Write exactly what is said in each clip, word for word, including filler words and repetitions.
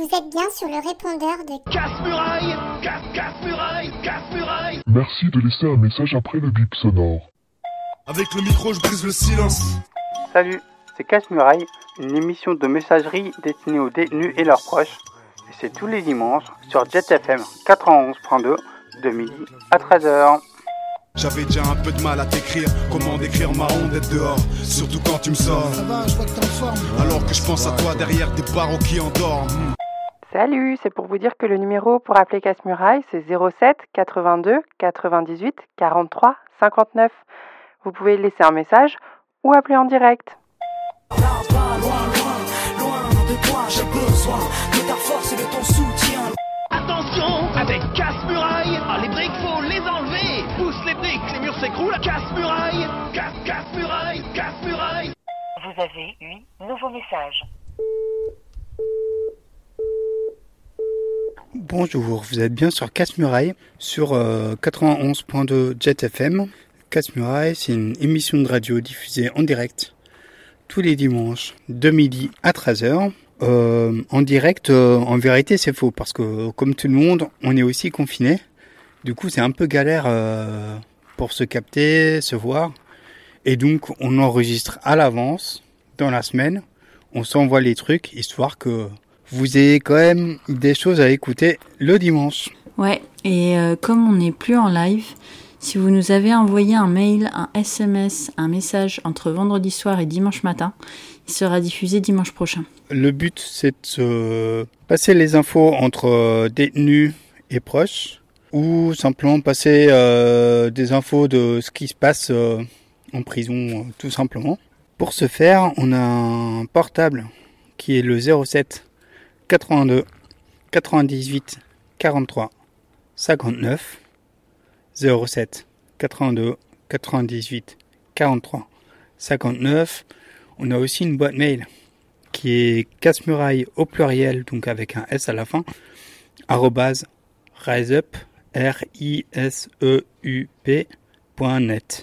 êtes bien sur le répondeur de Casse-muraille, casse, casse-muraille, casse-muraille. Merci de laisser un message après le bip sonore. Avec le micro, je brise le silence. Salut, c'est Casse-muraille, une émission de messagerie destinée aux détenus et leurs proches. Et c'est tous les dimanches sur Jet F M quatre-vingt-onze point deux de midi à treize heures. J'avais déjà un peu de mal à t'écrire. Comment décrire ma honte d'être dehors, surtout quand tu me sors. Ça va, je vois que t'es en forme. Alors que je pense à toi derrière des barreaux qui endorment. Salut, c'est pour vous dire que le numéro pour appeler Casse-muraille, c'est zéro sept quatre-vingt-deux quatre-vingt-dix-huit quarante-trois cinquante-neuf. Vous pouvez laisser un message ou appeler en direct. Là-bas, loin, loin, loin de toi, j'ai besoin de ta force et de ton soutien. Attention, avec casse-muraille. Ah, les briques, faut les enlever. Pousse les briques, les murs s'écroulent. Casse-muraille, casse, casse-muraille, casse-muraille. Vous avez huit nouveaux messages. Bonjour, vous êtes bien sur Casse-muraille, sur euh, quatre-vingt-onze point deux Jet F M. Casse-muraille, c'est une émission de radio diffusée en direct tous les dimanches de midi à treize heures. Euh, en direct, euh, en vérité, c'est faux parce que comme tout le monde, on est aussi confiné. Du coup, c'est un peu galère euh, pour se capter, se voir. Et donc, on enregistre à l'avance dans la semaine. On s'envoie les trucs histoire que vous ayez quand même des choses à écouter le dimanche. Ouais, et euh, comme on n'est plus en live, si vous nous avez envoyé un mail, un S M S, un message entre vendredi soir et dimanche matin, il sera diffusé dimanche prochain. Le but, c'est de se passer les infos entre détenus et proches, ou simplement passer euh, des infos de ce qui se passe euh, en prison, euh, tout simplement. Pour ce faire, on a un portable qui est le zéro sept quatre-vingt-deux quatre-vingt-dix-huit quarante-trois cinquante-neuf. zéro sept quatre-vingt-deux quatre-vingt-dix-huit quarante-trois cinquante-neuf. On a aussi une boîte mail qui est casse-muraille au pluriel, donc avec un S à la fin, arrobase riseup, R I S E U P point net.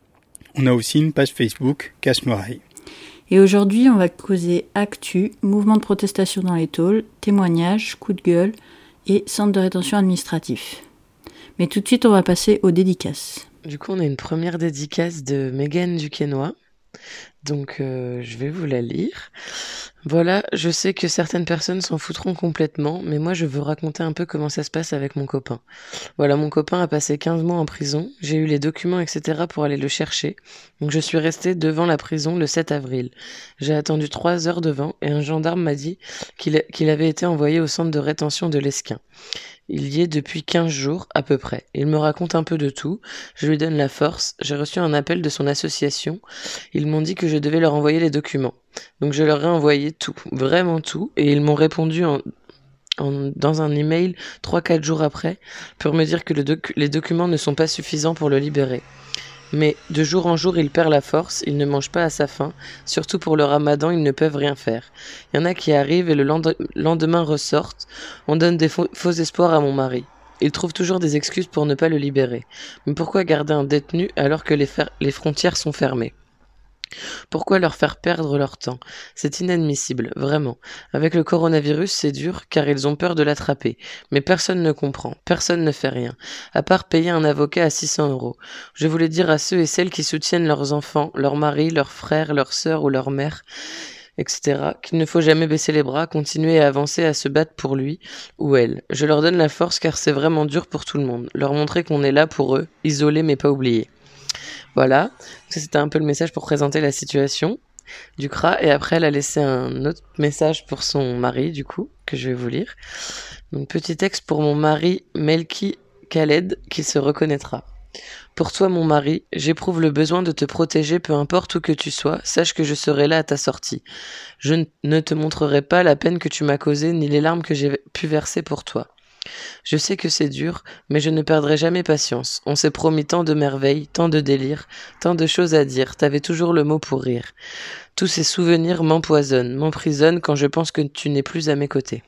On a aussi une page Facebook Casse-muraille. Et aujourd'hui, on va causer actu, mouvement de protestation dans les tôles, témoignages, coups de gueule et centre de rétention administratif. Mais tout de suite, on va passer aux dédicaces. Du coup, on a une première dédicace de Mégane Duquesnoy. Donc, euh, je vais vous la lire. Voilà, je sais que certaines personnes s'en foutront complètement, mais moi, je veux raconter un peu comment ça se passe avec mon copain. Voilà, mon copain a passé quinze mois en prison. J'ai eu les documents, et cetera pour aller le chercher. Donc, je suis restée devant la prison le sept avril. J'ai attendu trois heures devant et un gendarme m'a dit qu'il, qu'il avait été envoyé au centre de rétention de l'Esquin. Il y est depuis quinze jours, à peu près. Il me raconte un peu de tout. Je lui donne la force. J'ai reçu un appel de son association. Ils m'ont dit que je devais leur envoyer les documents. Donc je leur ai envoyé tout, vraiment tout. Et ils m'ont répondu en, en, dans un email trois quatre jours après pour me dire que le docu- les documents ne sont pas suffisants pour le libérer. Mais de jour en jour, il perd la force, il ne mange pas à sa faim, surtout pour le ramadan, ils ne peuvent rien faire. Il y en a qui arrivent et le lende- lendemain ressortent, on donne des faux, faux espoirs à mon mari. Il trouve toujours des excuses pour ne pas le libérer. Mais pourquoi garder un détenu alors que les, fer- les frontières sont fermées ? Pourquoi leur faire perdre leur temps ? C'est inadmissible, vraiment. Avec le coronavirus, c'est dur, car ils ont peur de l'attraper. Mais personne ne comprend, personne ne fait rien, à part payer un avocat à six cents euros. Je voulais dire à ceux et celles qui soutiennent leurs enfants, leurs maris, leurs frères, leurs sœurs ou leurs mères, et cetera, qu'il ne faut jamais baisser les bras, continuer à avancer, à se battre pour lui ou elle. Je leur donne la force, car c'est vraiment dur pour tout le monde. Leur montrer qu'on est là pour eux, isolés mais pas oubliés. Voilà, ça c'était un peu le message pour présenter la situation du C R A, et après elle a laissé un autre message pour son mari du coup, que je vais vous lire. Donc petit texte pour mon mari Melki Khaled, qui se reconnaîtra. Pour toi mon mari, j'éprouve le besoin de te protéger peu importe où que tu sois, sache que je serai là à ta sortie. Je ne te montrerai pas la peine que tu m'as causée ni les larmes que j'ai pu verser pour toi. Je sais que c'est dur, mais je ne perdrai jamais patience. On s'est promis tant de merveilles, tant de délires, tant de choses à dire. T'avais toujours le mot pour rire. Tous ces souvenirs m'empoisonnent, m'emprisonnent quand je pense que tu n'es plus à mes côtés.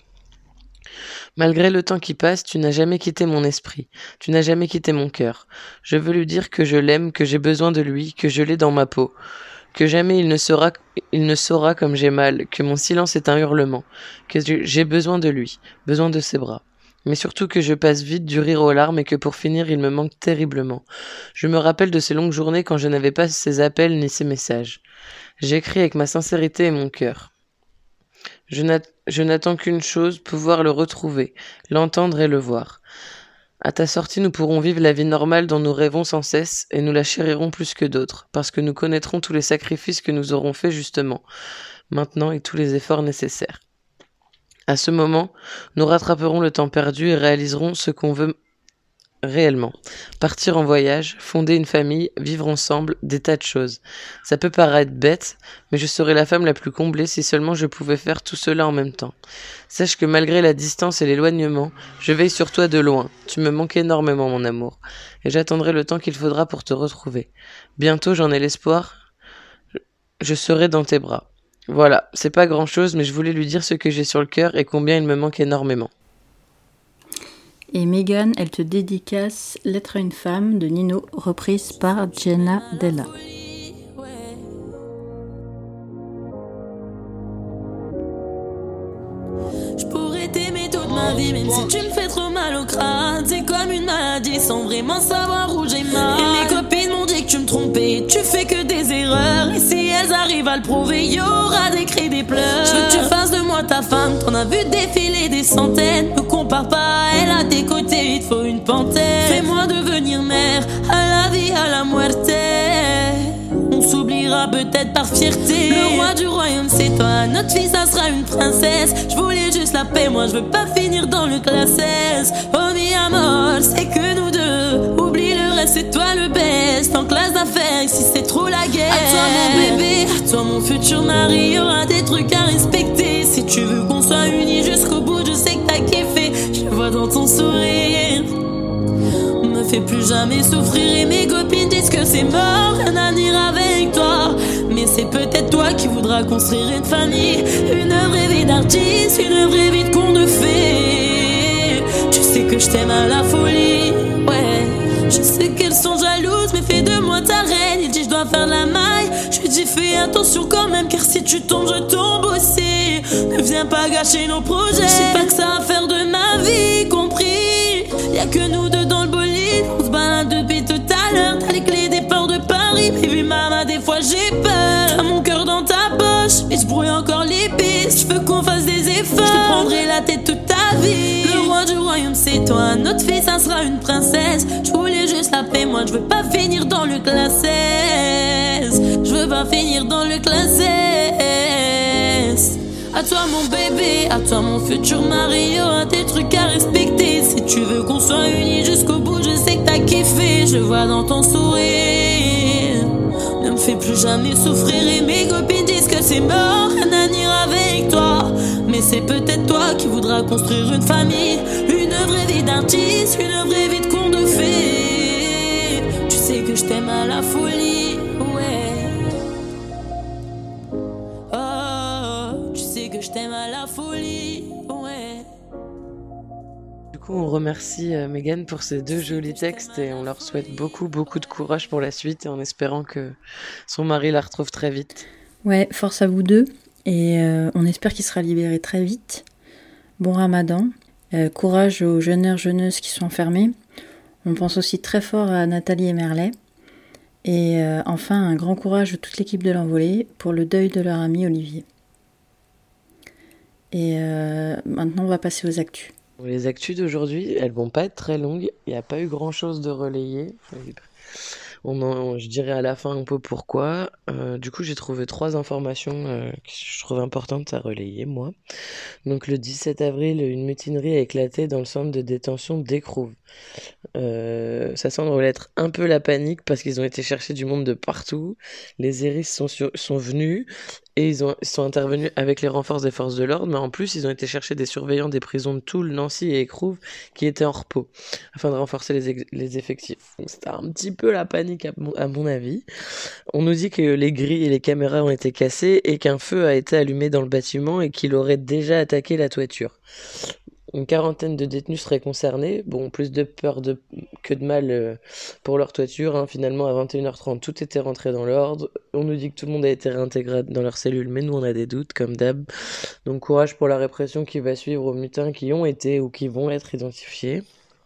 Malgré le temps qui passe, tu n'as jamais quitté mon esprit. Tu n'as jamais quitté mon cœur. Je veux lui dire que je l'aime, que j'ai besoin de lui, que je l'ai dans ma peau. que jamais il ne saura, il ne saura comme j'ai mal, que mon silence est un hurlement, que j'ai besoin de lui, besoin de ses bras. Mais surtout que je passe vite du rire aux larmes et que pour finir, il me manque terriblement. Je me rappelle de ces longues journées quand je n'avais pas ses appels ni ses messages. J'écris avec ma sincérité et mon cœur. Je, n'at- je n'attends qu'une chose, pouvoir le retrouver, l'entendre et le voir. À ta sortie, nous pourrons vivre la vie normale dont nous rêvons sans cesse et nous la chérirons plus que d'autres, parce que nous connaîtrons tous les sacrifices que nous aurons faits justement, maintenant et tous les efforts nécessaires. À ce moment, nous rattraperons le temps perdu et réaliserons ce qu'on veut réellement. Partir en voyage, fonder une famille, vivre ensemble, des tas de choses. Ça peut paraître bête, mais je serais la femme la plus comblée si seulement je pouvais faire tout cela en même temps. Sache que malgré la distance et l'éloignement, je veille sur toi de loin. Tu me manques énormément, mon amour, et j'attendrai le temps qu'il faudra pour te retrouver. Bientôt, j'en ai l'espoir, je serai dans tes bras. Voilà, c'est pas grand-chose, mais je voulais lui dire ce que j'ai sur le cœur et combien il me manque énormément. Et Megan, elle te dédicace Lettre à une femme de Nino, reprise par Jenna Della. Je pourrais t'aimer toute ma vie, même si tu me fais trop mal au crâne. C'est comme une maladie sans vraiment savoir où j'ai mal. Et mes copines m'ont dit que tu me trompais, tu fais que des erreurs. Et si elles arrivent à le prouver, y aura des cris, des pleurs. Je veux que tu fasses de moi ta femme, t'en as vu défiler des centaines. Me compare pas à elle, à tes côtés, il te faut une panthère. Fais-moi devenir mère, à la vie, à la muerte. On s'oubliera peut-être par fierté. Le roi du royaume c'est toi, notre fille ça sera une princesse. Je voulais juste la paix, moi je veux pas finir dans le classe S. Oh mi amor, c'est que nous deux. Oublie le reste, c'est toi le best. En classe d'affaires, ici c'est trop la guerre. À toi mon bébé, à toi mon futur mari. Y'aura des trucs à respecter. Si tu veux qu'on soit unis jusqu'au bout, je sais que t'as kiffé. Je le vois dans ton sourire. Me fais plus jamais souffrir et mes copines disent que c'est mort, rien à dire avec toi. Mais c'est peut-être toi qui voudras construire une famille, une vraie vie d'artiste, une vraie vie de conte de fées. Tu sais que je t'aime à la folie, ouais. Je sais qu'elles sont jalouses, mais fais de moi ta reine. Il dit je dois faire la maille, je lui dis fais attention quand même, car si tu tombes je tombe aussi. Ne viens pas gâcher nos projets, je sais pas que ça va faire de ma vie, compris. Y'a que nous deux dans le bolide, on se balade depuis tout à l'heure. T'as les clés des ports de Paris, baby mama, des fois j'ai peur. T'as mon cœur dans ta poche, mais je brouille encore les pistes. Je veux qu'on fasse des efforts, je te prendrai la tête toute ta vie. Le roi du royaume c'est toi, notre fille ça sera une princesse. Je voulais juste la paix, moi je veux pas finir dans le classe S. Je veux pas finir dans le classe S. À toi mon bébé, à toi mon futur mari, y'aura des trucs à respecter. Si tu veux qu'on soit unis jusqu'au bout, je sais que t'as kiffé. Je vois dans ton sourire. Ne me fais plus jamais souffrir et mes copines disent que c'est mort, rien à dire avec toi. Mais c'est peut-être toi qui voudras construire une famille, une vraie vie d'artiste, une vraie vie de conte de fées. Tu sais que je t'aime à la folie, ouais. Que je t'aime à la folie, ouais. Du coup, on remercie euh, Megan pour ces deux jolis textes et on leur souhaite beaucoup, beaucoup de courage pour la suite et en espérant que son mari la retrouve très vite. Ouais, force à vous deux et euh, on espère qu'il sera libéré très vite. Bon ramadan, euh, courage aux jeûneurs, jeûneuses qui sont enfermés. On pense aussi très fort à Nathalie et Merlet. Et euh, enfin, un grand courage à toute l'équipe de l'Envolée pour le deuil de leur ami Olivier. Et euh, maintenant, on va passer aux actus. Les actus d'aujourd'hui, elles vont pas être très longues. Il n'y a pas eu grand-chose de relayé. On en, je dirais à la fin un peu pourquoi. Euh, du coup, j'ai trouvé trois informations euh, que je trouve importantes à relayer, moi. Donc, le dix-sept avril, une mutinerie a éclaté dans le centre de détention d'Écrouves. Euh, ça semble être un peu la panique parce qu'ils ont été chercher du monde de partout. Les hérisses sont, sur, sont venus et ils, ont, ils sont intervenus avec les renforts des forces de l'ordre, mais en plus, ils ont été chercher des surveillants des prisons de Toul, Nancy et Écrouves qui étaient en repos afin de renforcer les, ex- les effectifs. Donc, c'était un petit peu la panique à mon, à mon avis. On nous dit que les grilles et les caméras ont été cassées et qu'un feu a été allumé dans le bâtiment et qu'il aurait déjà attaqué la toiture. Une quarantaine de détenus seraient concernés. Bon, plus de peur de... que de mal euh, pour leur toiture. Hein. Finalement, à vingt et une heures trente, tout était rentré dans l'ordre. On nous dit que tout le monde a été réintégré dans leur cellule, mais nous, on a des doutes, comme d'hab. Donc, courage pour la répression qui va suivre aux mutins qui ont été ou qui vont être identifiés.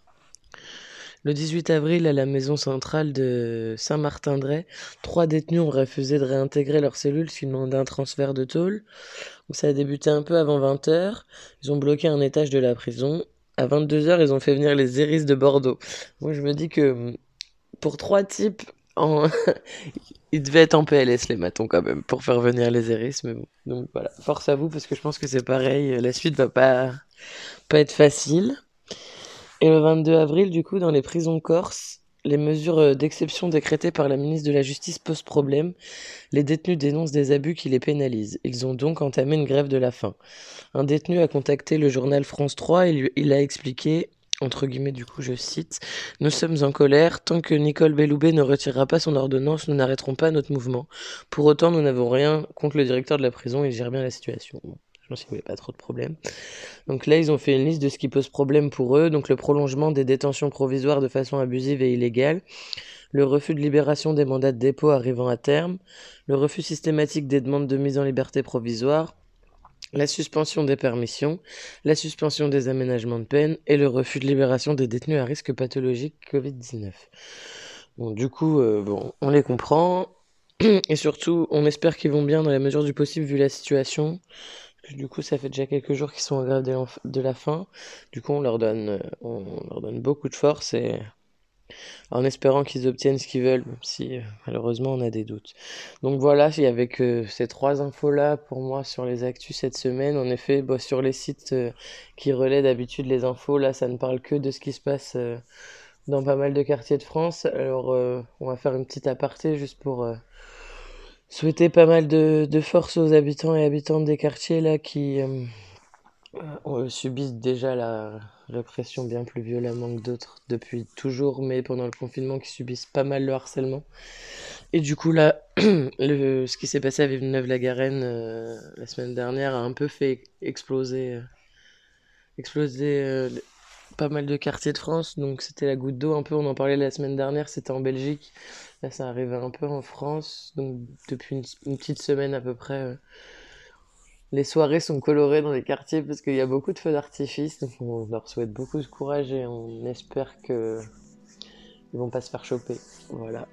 Le dix-huit avril, à la maison centrale de Saint-Martin-de-Ré, trois détenus ont refusé de réintégrer leur cellule suite d'un transfert de tôle. Donc ça a débuté un peu avant vingt heures. Ils ont bloqué un étage de la prison. À vingt-deux heures, ils ont fait venir les Iris de Bordeaux. Moi, je me dis que pour trois types, en... ils devaient être en P L S, les matons, quand même, pour faire venir les Iris. Mais bon, donc voilà, force à vous, parce que je pense que c'est pareil. La suite va pas, pas être facile. Et le vingt-deux avril, du coup, dans les prisons corses, les mesures d'exception décrétées par la ministre de la Justice posent problème. Les détenus dénoncent des abus qui les pénalisent. Ils ont donc entamé une grève de la faim. Un détenu a contacté le journal France trois et lui, il a expliqué, entre guillemets, du coup, je cite, « Nous sommes en colère. Tant que Nicole Belloubet ne retirera pas son ordonnance, nous n'arrêterons pas notre mouvement. Pour autant, nous n'avons rien contre le directeur de la prison. Il gère bien la situation. » Je pense qu'il n'y avait pas trop de problèmes. Donc là, ils ont fait une liste de ce qui pose problème pour eux. Donc le prolongement des détentions provisoires de façon abusive et illégale, le refus de libération des mandats de dépôt arrivant à terme, le refus systématique des demandes de mise en liberté provisoire, la suspension des permissions, la suspension des aménagements de peine et le refus de libération des détenus à risque pathologique covid dix-neuf. Bon, du coup, euh, bon, on les comprend. Et surtout, on espère qu'ils vont bien dans la mesure du possible vu la situation. Du coup, ça fait déjà quelques jours qu'ils sont en grève de la faim. Du coup, on leur donne, on leur donne beaucoup de force et en espérant qu'ils obtiennent ce qu'ils veulent, même si malheureusement on a des doutes. Donc voilà, il y avait que ces trois infos-là pour moi sur les actus cette semaine. En effet, bah, sur les sites euh, qui relaient d'habitude les infos, là, ça ne parle que de ce qui se passe euh, dans pas mal de quartiers de France. Alors, euh, on va faire une petite aparté juste pour... Euh, souhaiter pas mal de, de force aux habitants et habitantes des quartiers là qui euh, euh, subissent déjà la répression bien plus violemment que d'autres depuis toujours, mais pendant le confinement qui subissent pas mal le harcèlement. Et du coup là, le, ce qui s'est passé à Villeneuve-la-Garenne euh, la semaine dernière a un peu fait exploser, euh, exploser euh, pas mal de quartiers de France. Donc c'était la goutte d'eau un peu, on en parlait la semaine dernière, c'était en Belgique. Là, ça arrivait un peu en France, donc depuis une, une petite semaine à peu près, euh, les soirées sont colorées dans les quartiers parce qu'il y a beaucoup de feux d'artifice, donc on leur souhaite beaucoup de courage et on espère qu'ils vont pas se faire choper. Voilà.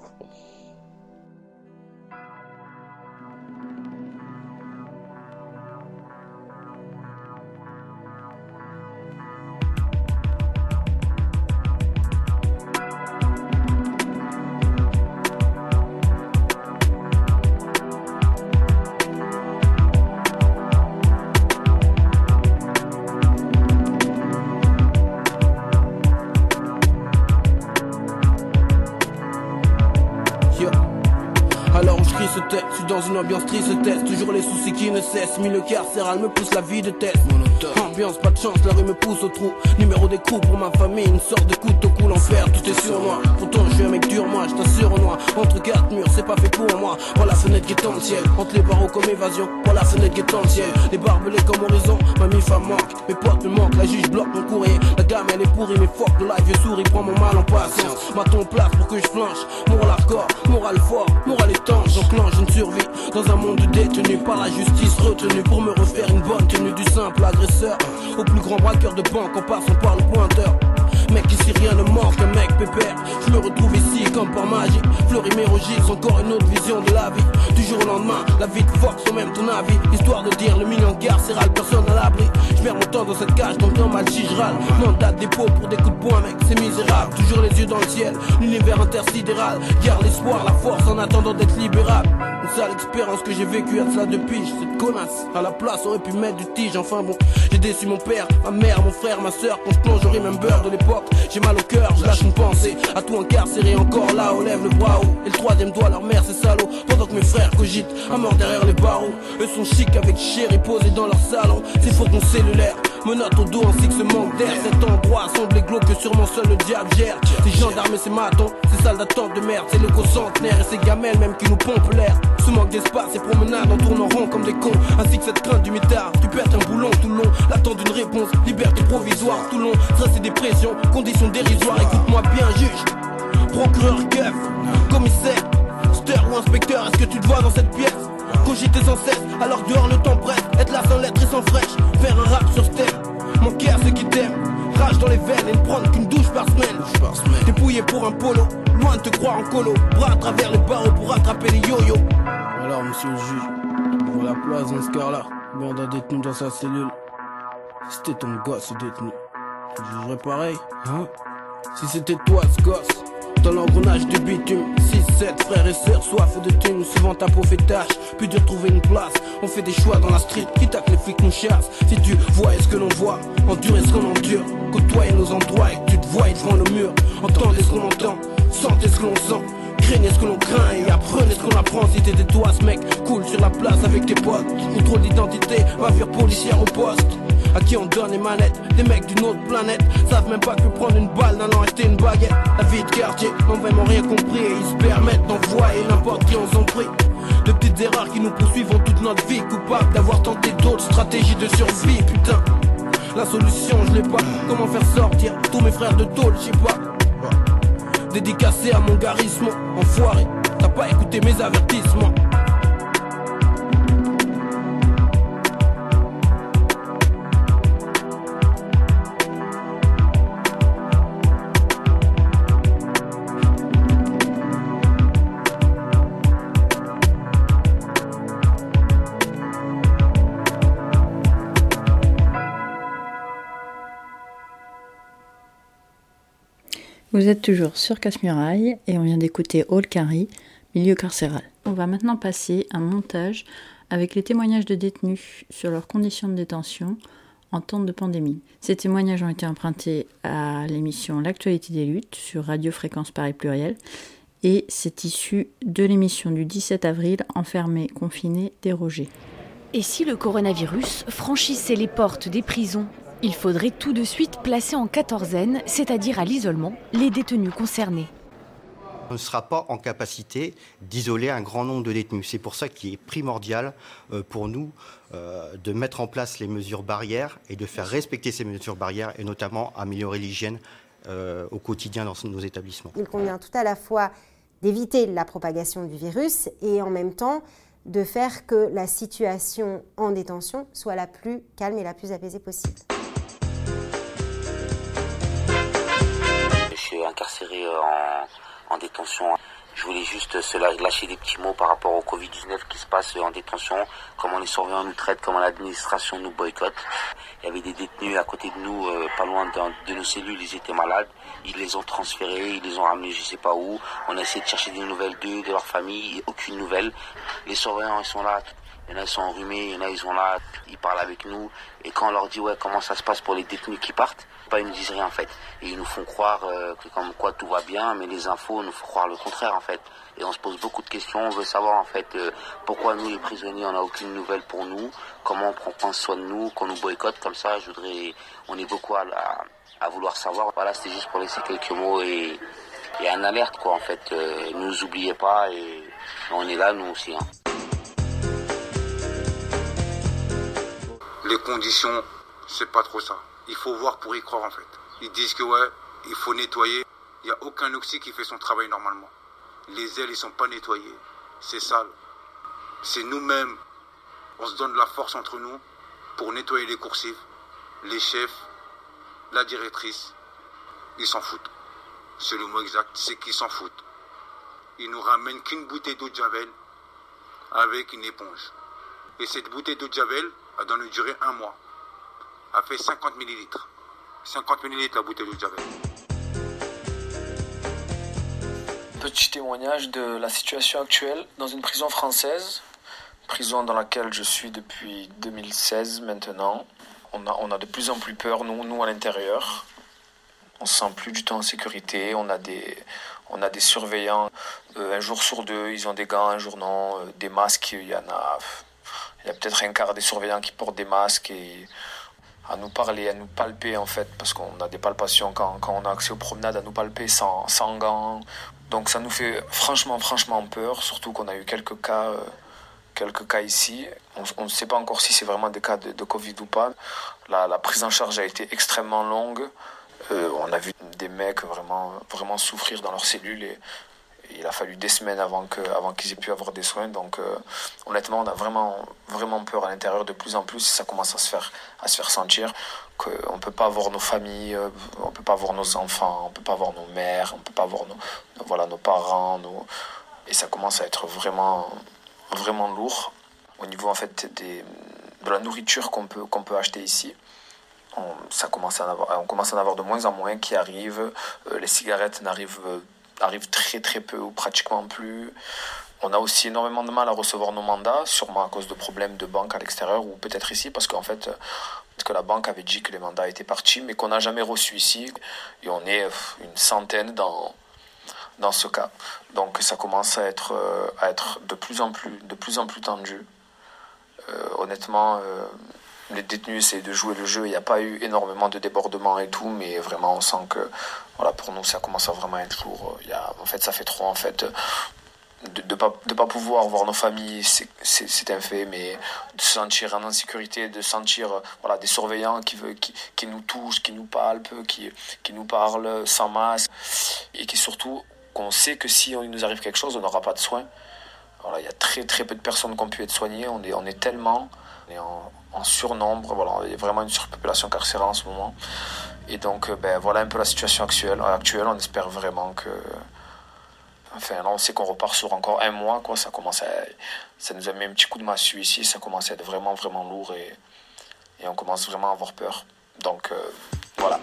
Dans une ambiance triste test, toujours les soucis qui ne cessent. Milieu carcéral me pousse la vie de test. Ambiance, pas de chance, la rue me pousse au trou. Numéro d'écrou pour ma famille, une sorte de couteau coule en fer, tout est sur moi. Pourtant je suis un mec dur, moi je t'assure au noir. Entre quatre murs, c'est pas fait pour moi. Vois la fenêtre guettant le ciel, entre les barreaux comme évasion. Vois la fenêtre guettant le ciel, les barbelés comme horizon. Ma mif manque, mes potes me manquent, la juge bloque mon courrier. La gamme elle est pourrie, mais fuck de life, je souris, prends mon mal en patience. Maton place pour que je flanche, moral hardcore, moral fort, moral étanche. J'enclenche une survie dans un monde de détenus par la justice retenu pour me refaire une bonne tenue du simple agresseur au plus grand braqueur de banque en passant par le pointeur. Mec ici rien ne manque, un mec pépère. Je me retrouve ici comme par magie. Fleury Mérogis, encore une autre vision de la vie. Du jour au lendemain, la vie de Fox ou même ton avis. Histoire de dire le million carcéral, personne à l'abri. Je perds mon temps dans cette cage, donc dans mal si je râle. Mandat de dépôt pour des coups de poing, mec, c'est misérable. Toujours les yeux dans le ciel, l'univers intersidéral. Garde l'espoir, la force en attendant d'être libérable. Une sale expérience que j'ai vécue à cela de pige. Cette connasse, à la place, aurait pu mettre du tige. Enfin bon, j'ai déçu mon père, ma mère, mon frère, ma soeur. Quand je plonge au remember de l'époque, j'ai mal au cœur, je lâche une pensée. À tout incarcéré encore là-haut, lève le bras haut. Et le troisième doigt leur mère, c'est salaud. Pendant que mes frères cogitent à mort derrière les barreaux. Eux sont chics avec chéri posés dans leur salon. C'est faux qu'on cellulaire, menottes au dos ainsi que ce manque d'air. Cet endroit semble glauque que sûrement seul le diable gère. C'est gendarme et c'est maton, c'est salle d'attente de merde. C'est le gros centenaire et ses gamelles même qui nous pompent l'air. Ce manque d'espace et promenade en tournant rond comme des cons. Ainsi que cette crainte du mitard, tu perds un boulon tout le long. L'attente d'une réponse, liberté provisoire tout le long. Stress et dépression, conditions dérisoires. Écoute-moi bien juge, procureur, keuf, commissaire, steur ou inspecteur. Est-ce que tu te vois dans cette pièce? Cogiter sans cesse, alors dehors le temps presse. Être là sans lettres et sans fraîche, faire un rap sur step. Manquer à ceux qui t'aiment, rage dans les veines et ne prendre qu'une douche par semaine. Dépouillé pour un polo, loin de te croire en colo. Bras à travers les barreaux pour attraper les yo-yo. Alors monsieur le juge, ouvre la place dans ce cas-là. Merde un détenu dans sa cellule. Si c'était ton gosse ce détenu, tu jugerais pareil, hein? Si c'était toi ce gosse, dans l'engrenage du bitume, six sept frères et sœurs, soif de thunes. Souvent ta peau fait tâche, puis de trouver une place. On fait des choix dans la street, quitte à que les flics nous chassent. Si tu voyais ce que l'on voit, endurer ce qu'on endure, côtoyer nos endroits et que tu te voyais devant le mur. Entendez ce qu'on entend, sentez ce que l'on sent, craignez ce que l'on craint et apprenez ce qu'on apprend. Si t'étais toi ce mec, cool sur la place avec tes potes. Contrôle d'identité, bavure policière au poste. À qui on donne les manettes, des mecs d'une autre planète savent même pas que prendre une balle n'allant acheter une baguette. La vie de quartier n'ont vraiment rien compris et ils se permettent d'envoyer n'importe qui en son prix. De petites erreurs qui nous poursuivront toute notre vie, coupables d'avoir tenté d'autres stratégies de survie. Putain, la solution je l'ai pas. Comment faire sortir tous mes frères de tôle, je sais pas. Dédicacé à mon garisme, enfoiré, t'as pas écouté mes avertissements. Vous êtes toujours sur Casse-Muraille et on vient d'écouter All Carry, milieu carcéral. On va maintenant passer un montage avec les témoignages de détenus sur leurs conditions de détention en temps de pandémie. Ces témoignages ont été empruntés à l'émission L'actualité des luttes sur Radio Fréquence Paris Pluriel et c'est issu de l'émission du dix-sept avril Enfermés, confinés, dérogés. Et si le coronavirus franchissait les portes des prisons ? Il faudrait tout de suite placer en quatorzaine, c'est-à-dire à l'isolement, les détenus concernés. On ne sera pas en capacité d'isoler un grand nombre de détenus. C'est pour ça qu'il est primordial pour nous de mettre en place les mesures barrières et de faire respecter ces mesures barrières et notamment améliorer l'hygiène au quotidien dans nos établissements. Il convient tout à la fois d'éviter la propagation du virus et en même temps de faire que la situation en détention soit la plus calme et la plus apaisée possible. Je suis incarcéré en, en détention. Je voulais juste se lâcher des petits mots par rapport au covid dix-neuf qui se passe en détention, comment les surveillants nous traitent, comment l'administration nous boycotte. Il y avait des détenus à côté de nous, euh, pas loin de, de nos cellules, ils étaient malades. Ils les ont transférés, ils les ont ramenés je sais pas où. On a essayé de chercher des nouvelles d'eux, de leur famille, aucune nouvelle. Les surveillants, ils sont là. Il y en a, ils sont enrhumés, il y en a, ils sont là, ils parlent avec nous. Et quand on leur dit, ouais, comment ça se passe pour les détenus qui partent, pas, ils nous disent rien, en fait. Et ils nous font croire euh, que comme quoi tout va bien, mais les infos nous font croire le contraire, en fait. Et on se pose beaucoup de questions, on veut savoir, en fait, euh, pourquoi nous, les prisonniers, on n'a aucune nouvelle pour nous, comment on prend soin de nous, qu'on nous boycotte comme ça. Je voudrais, on est beaucoup à, à, à vouloir savoir. Voilà, c'était juste pour laisser quelques mots et, et un alerte, quoi, en fait. Euh, ne nous oubliez pas et on est là, nous aussi, hein. Les conditions, c'est pas trop ça. Il faut voir pour y croire en fait. Ils disent que ouais, il faut nettoyer. Il n'y a aucun oxy qui fait son travail normalement. Les ailes, ils sont pas nettoyées. C'est sale. C'est nous-mêmes. On se donne la force entre nous pour nettoyer les coursives. Les chefs, la directrice, ils s'en foutent. C'est le mot exact, c'est qu'ils s'en foutent. Ils nous ramènent qu'une bouteille d'eau de Javel avec une éponge. Et cette bouteille d'eau de Javel, elle doit nous durer un mois. Elle fait cinquante millilitres. cinquante millilitres la bouteille de Javel. Petit témoignage de la situation actuelle dans une prison française. Prison dans laquelle je suis depuis deux mille seize maintenant. On a, on a de plus en plus peur, nous, nous à l'intérieur. On se sent plus du tout en sécurité. On a des, on a des surveillants. Euh, un jour sur deux, ils ont des gants, un jour non. Euh, des masques, il y en a... Il y a peut-être un quart des surveillants qui portent des masques et à nous parler, à nous palper en fait, parce qu'on a des palpations quand, quand on a accès aux promenades, à nous palper sans, sans gants. Donc ça nous fait franchement, franchement peur, surtout qu'on a eu quelques cas, euh, quelques cas ici. On ne sait pas encore si c'est vraiment des cas de, de Covid ou pas. La, la prise en charge a été extrêmement longue. Euh, on a vu des mecs vraiment, vraiment souffrir dans leurs cellules et, et il a fallu des semaines avant, que, avant qu'ils aient pu avoir des soins. Donc euh, honnêtement, on a vraiment, vraiment peur à l'intérieur de plus en plus. Ça commence à se faire, à se faire sentir qu'on ne peut pas voir nos familles, euh, on ne peut pas voir nos enfants, on ne peut pas voir nos mères, on ne peut pas voir nos, nos, voilà, nos parents. Nos... Et ça commence à être vraiment, vraiment lourd. Au niveau en fait, des, de la nourriture qu'on peut, qu'on peut acheter ici, on, ça commence à en avoir, on commence à en avoir de moins en moins qui arrivent. Euh, les cigarettes n'arrivent euh, arrivent très très peu ou pratiquement plus. On a aussi énormément de mal à recevoir nos mandats, sûrement à cause de problèmes de banque à l'extérieur ou peut-être ici, parce qu'en fait, que la banque avait dit que les mandats étaient partis, mais qu'on n'a jamais reçu ici. Et on est une centaine dans, dans ce cas. Donc ça commence à être, euh, à être de plus en plus, de plus en plus tendu. Euh, honnêtement, euh, les détenus essayent de jouer le jeu. Il n'y a pas eu énormément de débordements et tout, mais vraiment on sent que voilà, pour nous ça commence à vraiment être lourd. Il y a, en fait, ça fait trop en fait. De ne pas, de pas pouvoir voir nos familles, c'est, c'est, c'est un fait, mais de se sentir en insécurité, de sentir voilà, des surveillants qui, veut, qui, qui nous touchent, qui nous palpent, qui, qui nous parlent sans masque, et qui surtout, qu'on sait que si il nous arrive quelque chose, on n'aura pas de soins. Voilà, il y a très très peu de personnes qui ont pu être soignées, on est, on est tellement, on est en, en surnombre, voilà, il y a vraiment une surpopulation carcérale en ce moment. Et donc, ben, voilà un peu la situation actuelle. actuelle on espère vraiment que... Enfin, là, on sait qu'on repart sur encore un mois, quoi. Ça commence à, ça nous a mis un petit coup de massue ici. Ça commence à être vraiment, vraiment lourd et, et on commence vraiment à avoir peur. Donc, euh, voilà.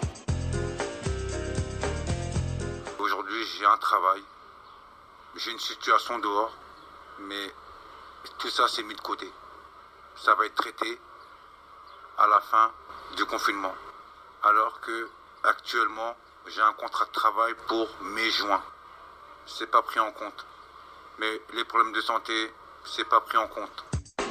Aujourd'hui, j'ai un travail, j'ai une situation dehors, mais tout ça, c'est mis de côté. Ça va être traité à la fin du confinement. Alors que, actuellement, j'ai un contrat de travail pour mai-juin. C'est pas pris en compte. Mais les problèmes de santé, c'est pas pris en compte.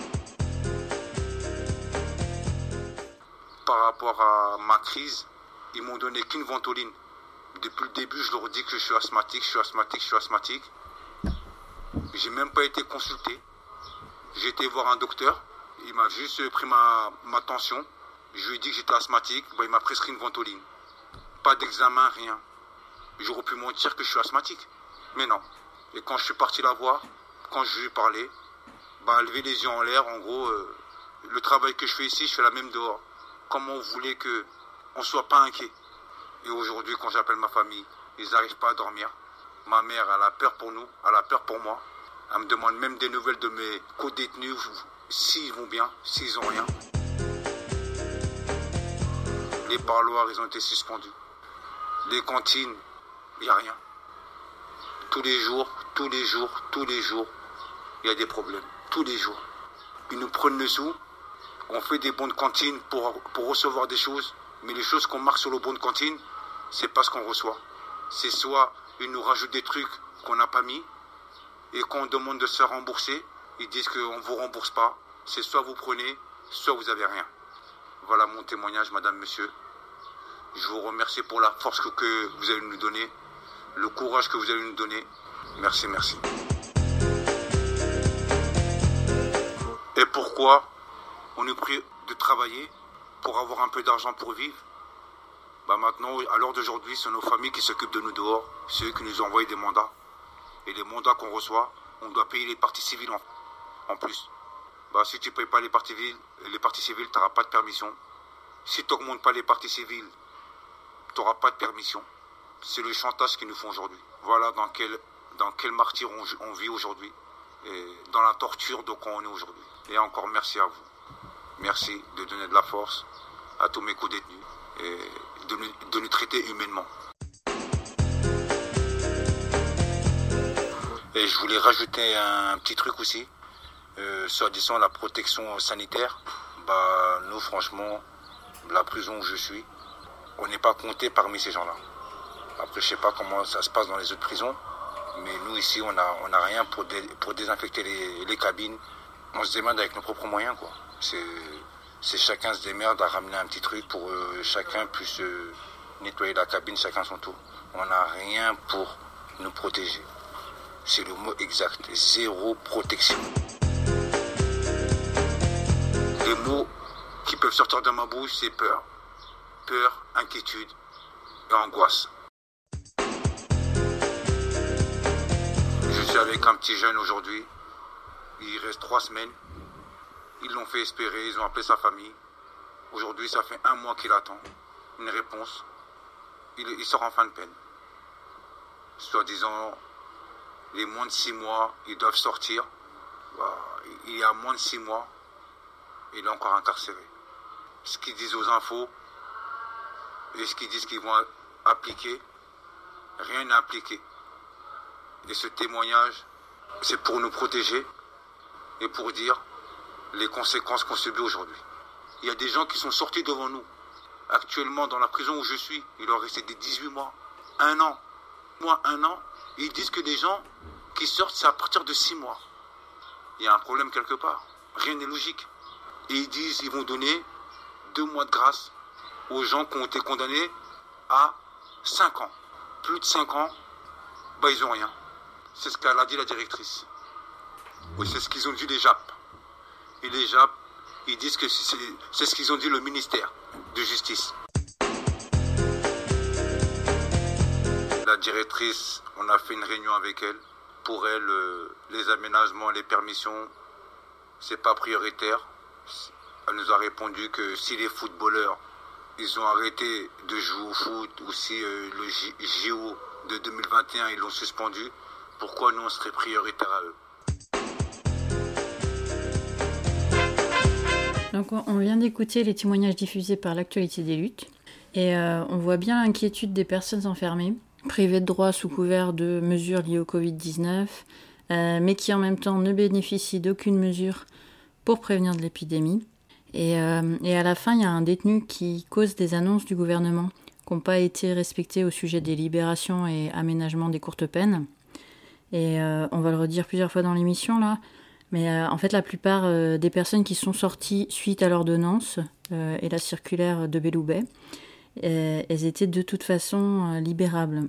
Par rapport à ma crise, ils m'ont donné qu'une ventoline. Depuis le début, je leur dis que je suis asthmatique, je suis asthmatique, je suis asthmatique. J'ai même pas été consulté. J'ai été voir un docteur. Il m'a juste pris ma, ma tension. Je lui ai dit que j'étais asthmatique. Bah, il m'a prescrit une ventoline. Pas d'examen, rien. J'aurais pu mentir que je suis asthmatique. Mais non. Et quand je suis parti la voir, quand je lui ai parlé, bah, lever les yeux en l'air, en gros, euh, le travail que je fais ici, je fais la même dehors. Comment on voulait qu'on ne soit pas inquiet. Et aujourd'hui, quand j'appelle ma famille, ils n'arrivent pas à dormir. Ma mère, elle a peur pour nous, elle a peur pour moi. Elle me demande même des nouvelles de mes co-détenus, s'ils vont bien, s'ils ont rien. Les parloirs, ils ont été suspendus. Les cantines, il n'y a rien. Tous les jours, tous les jours, tous les jours, il y a des problèmes. Tous les jours. Ils nous prennent le sou. On fait des bons de cantine pour, pour recevoir des choses. Mais les choses qu'on marque sur le bon de cantine, c'est pas ce qu'on reçoit. C'est soit ils nous rajoutent des trucs qu'on n'a pas mis. Et quand on demande de se faire rembourser, ils disent qu'on ne vous rembourse pas. C'est soit vous prenez, soit vous n'avez rien. Voilà mon témoignage, madame, monsieur. Je vous remercie pour la force que, que vous allez nous donner. Le courage que vous allez nous donner. Merci, merci. Et pourquoi on est pris de travailler pour avoir un peu d'argent pour vivre? Bah maintenant, à l'heure d'aujourd'hui, c'est nos familles qui s'occupent de nous dehors. C'est eux qui nous envoient des mandats. Et les mandats qu'on reçoit, on doit payer les parties civiles en, en plus. Bah si tu ne payes pas les parties civiles, les parties civiles, tu n'auras pas de permission. Si tu n'augmentes pas les parties civiles, tu n'auras pas de permission. C'est le chantage qu'ils nous font aujourd'hui. Voilà dans quel, dans quel martyre on, on vit aujourd'hui. Et dans la torture de quoi on est aujourd'hui. Et encore merci à vous. Merci de donner de la force à tous mes co-détenus et de nous, de nous traiter humainement. Et je voulais rajouter un petit truc aussi. Euh, soi-disant la protection sanitaire. Bah, nous, franchement, la prison où je suis, on n'est pas compté parmi ces gens-là. Après, je sais pas comment ça se passe dans les autres prisons, mais nous ici, on n'a on a rien pour, dé, pour désinfecter les, les cabines. On se démerde avec nos propres moyens, quoi. C'est, c'est chacun se démerde à ramener un petit truc pour euh, chacun puisse euh, nettoyer la cabine, chacun son tour. On n'a rien pour nous protéger. C'est le mot exact, zéro protection. Les mots qui peuvent sortir de ma bouche, c'est peur. Peur, inquiétude et angoisse. Je suis avec un petit jeune aujourd'hui. Il reste trois semaines. Ils l'ont fait espérer, ils ont appelé sa famille. Aujourd'hui, ça fait un mois qu'il attend une réponse. Il, il sort en fin de peine. Soi-disant, les moins de six mois, ils doivent sortir. Bah, il y a moins de six mois, il est encore incarcéré. Ce qu'ils disent aux infos et ce qu'ils disent qu'ils vont appliquer, rien n'est appliqué. Et ce témoignage, c'est pour nous protéger et pour dire les conséquences qu'on subit aujourd'hui. Il y a des gens qui sont sortis devant nous. Actuellement, dans la prison où je suis, il leur restait des dix-huit mois, un an. Moi, un an, et ils disent que des gens qui sortent, c'est à partir de six mois. Il y a un problème quelque part. Rien n'est logique. Et ils disent qu'ils vont donner deux mois de grâce aux gens qui ont été condamnés à cinq ans. Plus de cinq ans, bah ils n'ont rien. C'est ce qu'a dit la directrice. Oui, c'est ce qu'ils ont dit les J A P. Et les J A P, ils disent que c'est, c'est ce qu'ils ont dit le ministère de Justice. La directrice, on a fait une réunion avec elle. Pour elle, euh, les aménagements, les permissions, c'est pas prioritaire. Elle nous a répondu que si les footballeurs, ils ont arrêté de jouer au foot, ou si euh, le J- J-O de deux mille vingt et un, ils l'ont suspendu, pourquoi nous, on serait prioritaire à eux? Donc on vient d'écouter les témoignages diffusés par l'actualité des luttes et euh, on voit bien l'inquiétude des personnes enfermées, privées de droits sous couvert de mesures liées au covid dix-neuf, euh, mais qui en même temps ne bénéficient d'aucune mesure pour prévenir de l'épidémie. Et, euh, et à la fin, il y a un détenu qui cause des annonces du gouvernement qui n'ont pas été respectées au sujet des libérations et aménagements des courtes peines. Et euh, on va le redire plusieurs fois dans l'émission là, mais euh, en fait la plupart euh, des personnes qui sont sorties suite à l'ordonnance euh, et la circulaire de Belloubet, euh, elles étaient de toute façon euh, libérables.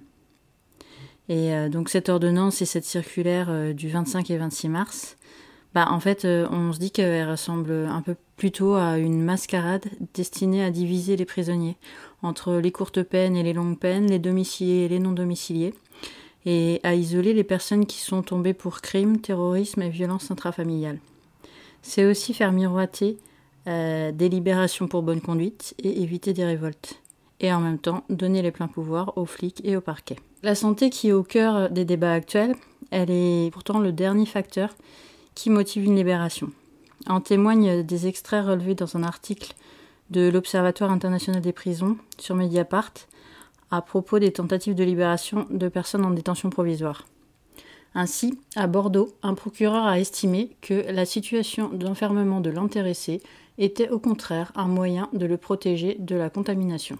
Et euh, donc cette ordonnance et cette circulaire euh, du vingt-cinq et vingt-six mars, bah en fait euh, on se dit qu'elle ressemble un peu plutôt à une mascarade destinée à diviser les prisonniers entre les courtes peines et les longues peines, les domiciliés et les non domiciliés, et à isoler les personnes qui sont tombées pour crimes, terrorisme et violences intrafamiliales. C'est aussi faire miroiter euh, des libérations pour bonne conduite et éviter des révoltes. Et en même temps, donner les pleins pouvoirs aux flics et aux parquets. La santé qui est au cœur des débats actuels, elle est pourtant le dernier facteur qui motive une libération. En témoignent des extraits relevés dans un article de l'Observatoire international des prisons sur Mediapart, à propos des tentatives de libération de personnes en détention provisoire. Ainsi, à Bordeaux, un procureur a estimé que la situation d'enfermement de l'intéressé était au contraire un moyen de le protéger de la contamination.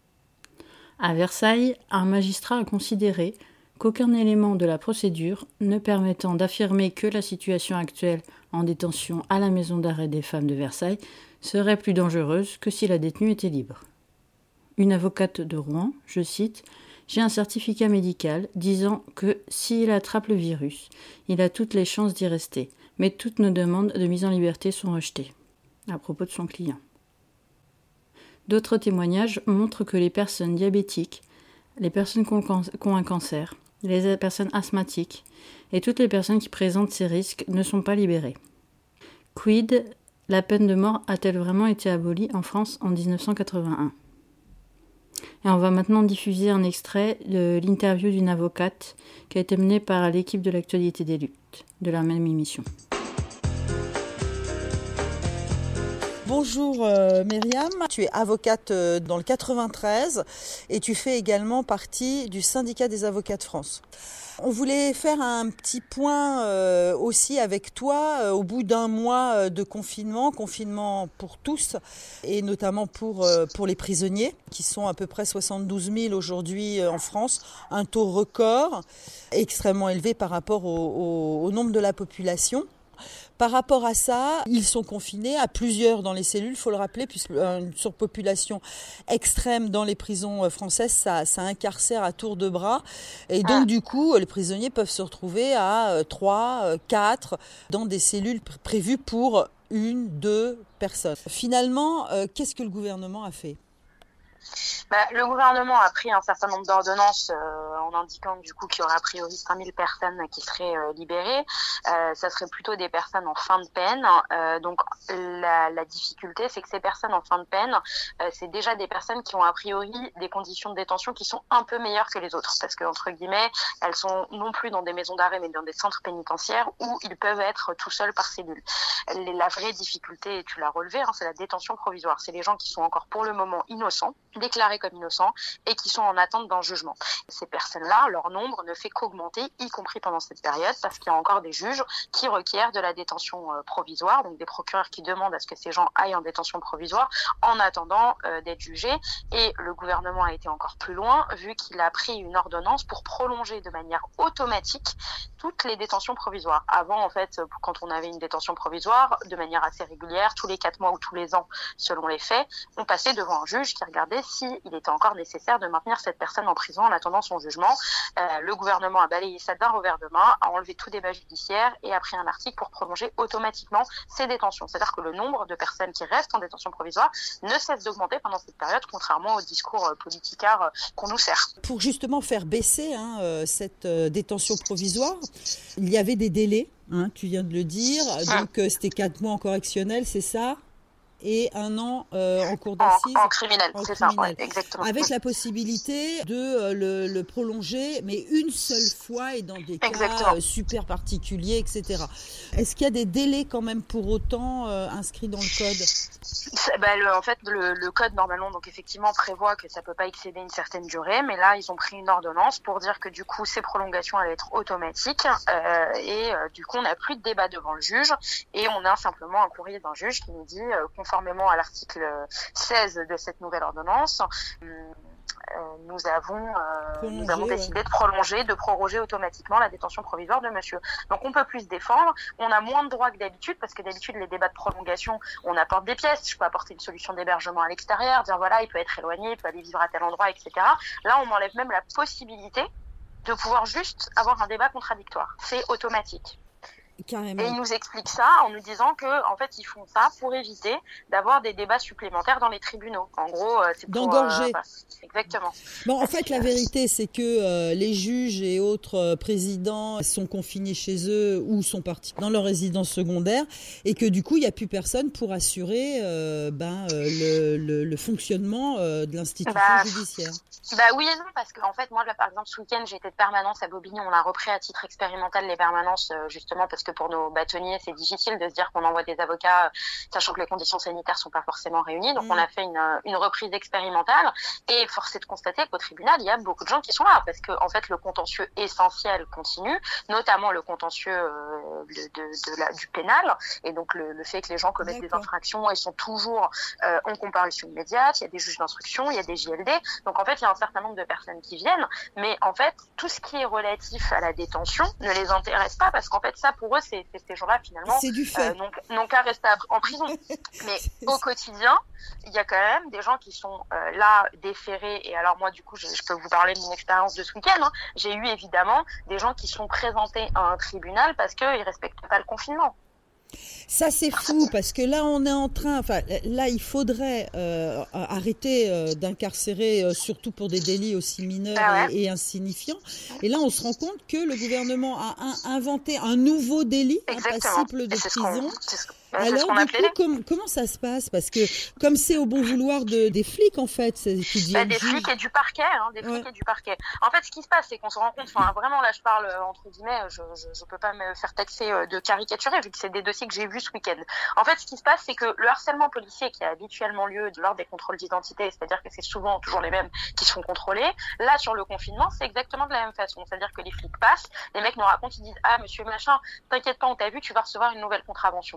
À Versailles, un magistrat a considéré qu'aucun élément de la procédure ne permettant d'affirmer que la situation actuelle en détention à la maison d'arrêt des femmes de Versailles serait plus dangereuse que si la détenue était libre. Une avocate de Rouen, je cite, « J'ai un certificat médical disant que s'il attrape le virus, il a toutes les chances d'y rester, mais toutes nos demandes de mise en liberté sont rejetées. » À propos de son client. D'autres témoignages montrent que les personnes diabétiques, les personnes qui ont un cancer, les personnes asthmatiques et toutes les personnes qui présentent ces risques ne sont pas libérées. Quid, la peine de mort a-t-elle vraiment été abolie en France en dix-neuf cent quatre-vingt-un ? Et on va maintenant diffuser un extrait de l'interview d'une avocate qui a été menée par l'équipe de l'actualité des luttes de la même émission. Bonjour euh, Myriam, tu es avocate euh, dans le quatre-vingt-treize et tu fais également partie du syndicat des avocats de France. On voulait faire un petit point euh, aussi avec toi euh, au bout d'un mois de confinement, confinement pour tous et notamment pour, euh, pour les prisonniers qui sont à peu près soixante-douze mille aujourd'hui euh, en France, un taux record extrêmement élevé par rapport au, au, au nombre de la population. Par rapport à ça, ils sont confinés à plusieurs dans les cellules, il faut le rappeler, puisqu'une surpopulation extrême dans les prisons françaises, ça, ça incarcère à tour de bras. Et donc, ah. du coup, les prisonniers peuvent se retrouver à trois, quatre dans des cellules prévues pour une, deux personnes. Finalement, euh, qu'est-ce que le gouvernement a fait ? Bah, le gouvernement a pris un certain nombre d'ordonnances euh, en indiquant du coup qu'il y aurait a priori cinq mille personnes qui seraient euh, libérées. Euh, ça serait plutôt des personnes en fin de peine. Euh, donc la, la difficulté, c'est que ces personnes en fin de peine, euh, c'est déjà des personnes qui ont a priori des conditions de détention qui sont un peu meilleures que les autres, parce que entre guillemets, elles sont non plus dans des maisons d'arrêt, mais dans des centres pénitentiaires où ils peuvent être tout seuls par cellule. La vraie difficulté, tu l'as relevé, hein, c'est la détention provisoire. C'est les gens qui sont encore pour le moment innocents, déclarés comme innocents et qui sont en attente d'un jugement. Ces personnes-là, leur nombre ne fait qu'augmenter, y compris pendant cette période, parce qu'il y a encore des juges qui requièrent de la détention euh, provisoire, donc des procureurs qui demandent à ce que ces gens aillent en détention provisoire en attendant euh, d'être jugés. Et le gouvernement a été encore plus loin, vu qu'il a pris une ordonnance pour prolonger de manière automatique toutes les détentions provisoires. Avant, en fait, quand on avait une détention provisoire, de manière assez régulière, tous les quatre mois ou tous les ans, selon les faits, on passait devant un juge qui regardait s'il était encore nécessaire de maintenir cette personne en prison en attendant son jugement. Euh, le gouvernement a balayé ça d'un revers de main, a enlevé tout débat judiciaire et a pris un article pour prolonger automatiquement ces détentions. C'est-à-dire que le nombre de personnes qui restent en détention provisoire ne cesse d'augmenter pendant cette période, contrairement au discours politicard qu'on nous sert. Pour justement faire baisser hein, euh, cette euh, détention provisoire, il y avait des délais, hein, tu viens de le dire, donc euh, c'était quatre mois en correctionnel, c'est ça ? Et un an euh, en cour d'assises. En, en criminel, en c'est criminel. Ça, ouais, exactement. Avec la possibilité de euh, le, le prolonger, mais une seule fois et dans des exactement. cas euh, super particuliers, et cetera. Est-ce qu'il y a des délais quand même pour autant euh, inscrits dans le code ? Bah, le, en fait, le, le code normalement, donc effectivement, prévoit que ça peut pas excéder une certaine durée, mais là, ils ont pris une ordonnance pour dire que du coup, ces prolongations allaient être automatiques euh, et euh, du coup, on n'a plus de débat devant le juge et on a simplement un courrier d'un juge qui nous dit euh, conformément à l'article seize de cette nouvelle ordonnance, euh, nous avons, euh, nous avons décidé ouais. de prolonger, de proroger automatiquement la détention provisoire de monsieur. Donc on peut plus se défendre, on a moins de droits que d'habitude, parce que d'habitude les débats de prolongation, on apporte des pièces, je peux apporter une solution d'hébergement à l'extérieur, dire voilà, il peut être éloigné, il peut aller vivre à tel endroit, et cetera. Là, on m'enlève même la possibilité de pouvoir juste avoir un débat contradictoire. C'est automatique. Carrément. Et ils nous expliquent ça en nous disant que en fait ils font ça pour éviter d'avoir des débats supplémentaires dans les tribunaux. En gros, c'est pour d'engorger. Euh, bah, exactement. Bon, en Parce fait, que, la vérité, c'est que euh, les juges et autres euh, présidents sont confinés chez eux ou sont partis dans leur résidence secondaire, et que du coup, il n'y a plus personne pour assurer euh, ben, euh, le, le, le fonctionnement euh, de l'institution bah, judiciaire. Bah oui et non, parce que en fait, moi, là, par exemple, ce week-end, j'ai été de permanence à Bobigny. On a repris à titre expérimental les permanences, euh, justement parce que pour nos bâtonniers, c'est difficile de se dire qu'on envoie des avocats, euh, sachant que les conditions sanitaires sont pas forcément réunies. Donc, mmh. on a fait une, une reprise expérimentale et force est de constater qu'au tribunal, il y a beaucoup de gens qui sont là parce que, en fait, le contentieux essentiel continue, notamment le contentieux euh, de, de, de la, du pénal, et donc le, le fait que les gens commettent D'accord. des infractions et sont toujours euh, en comparution immédiate. Il y a des juges d'instruction, il y a des J L D. Donc, en fait, il y a un certain nombre de personnes qui viennent, mais en fait, tout ce qui est relatif à la détention ne les intéresse pas parce qu'en fait, ça, pour eux, c'est, c'est ces gens-là, finalement, c'est du fait. Euh, n'ont, n'ont qu'à rester en prison. Mais au quotidien, il y a quand même des gens qui sont euh, là, déférés, et alors moi, du coup, je, je peux vous parler de mon expérience de ce week-end, hein. J'ai eu évidemment des gens qui sont présentés à un tribunal parce qu'ils ne respectent pas le confinement. Ça c'est fou parce que là on est en train, enfin là il faudrait euh, arrêter euh, d'incarcérer euh, surtout pour des délits aussi mineurs ah ouais. et, et insignifiants. Et là on se rend compte que le gouvernement a un, inventé un nouveau délit, Exactement. un passible de c'est prison. Ce c'est ce Alors du coup com- comment ça se passe? Parce que comme c'est au bon vouloir de, des flics en fait, c'est, qui bah, des flics et du parquet, hein, des flics ouais. et du parquet. En fait ce qui se passe c'est qu'on se rend compte, enfin vraiment là je parle euh, entre guillemets, je, je je peux pas me faire taxer euh, de caricaturer vu que c'est des dossiers que j'ai vus ce week-end. En fait, ce qui se passe, c'est que le harcèlement policier qui a habituellement lieu lors des contrôles d'identité, c'est-à-dire que c'est souvent toujours les mêmes qui se font contrôler, là, sur le confinement, c'est exactement de la même façon. C'est-à-dire que les flics passent, les mecs nous racontent, ils disent « Ah, monsieur machin, t'inquiète pas, on t'a vu, tu vas recevoir une nouvelle contravention. » Donc, au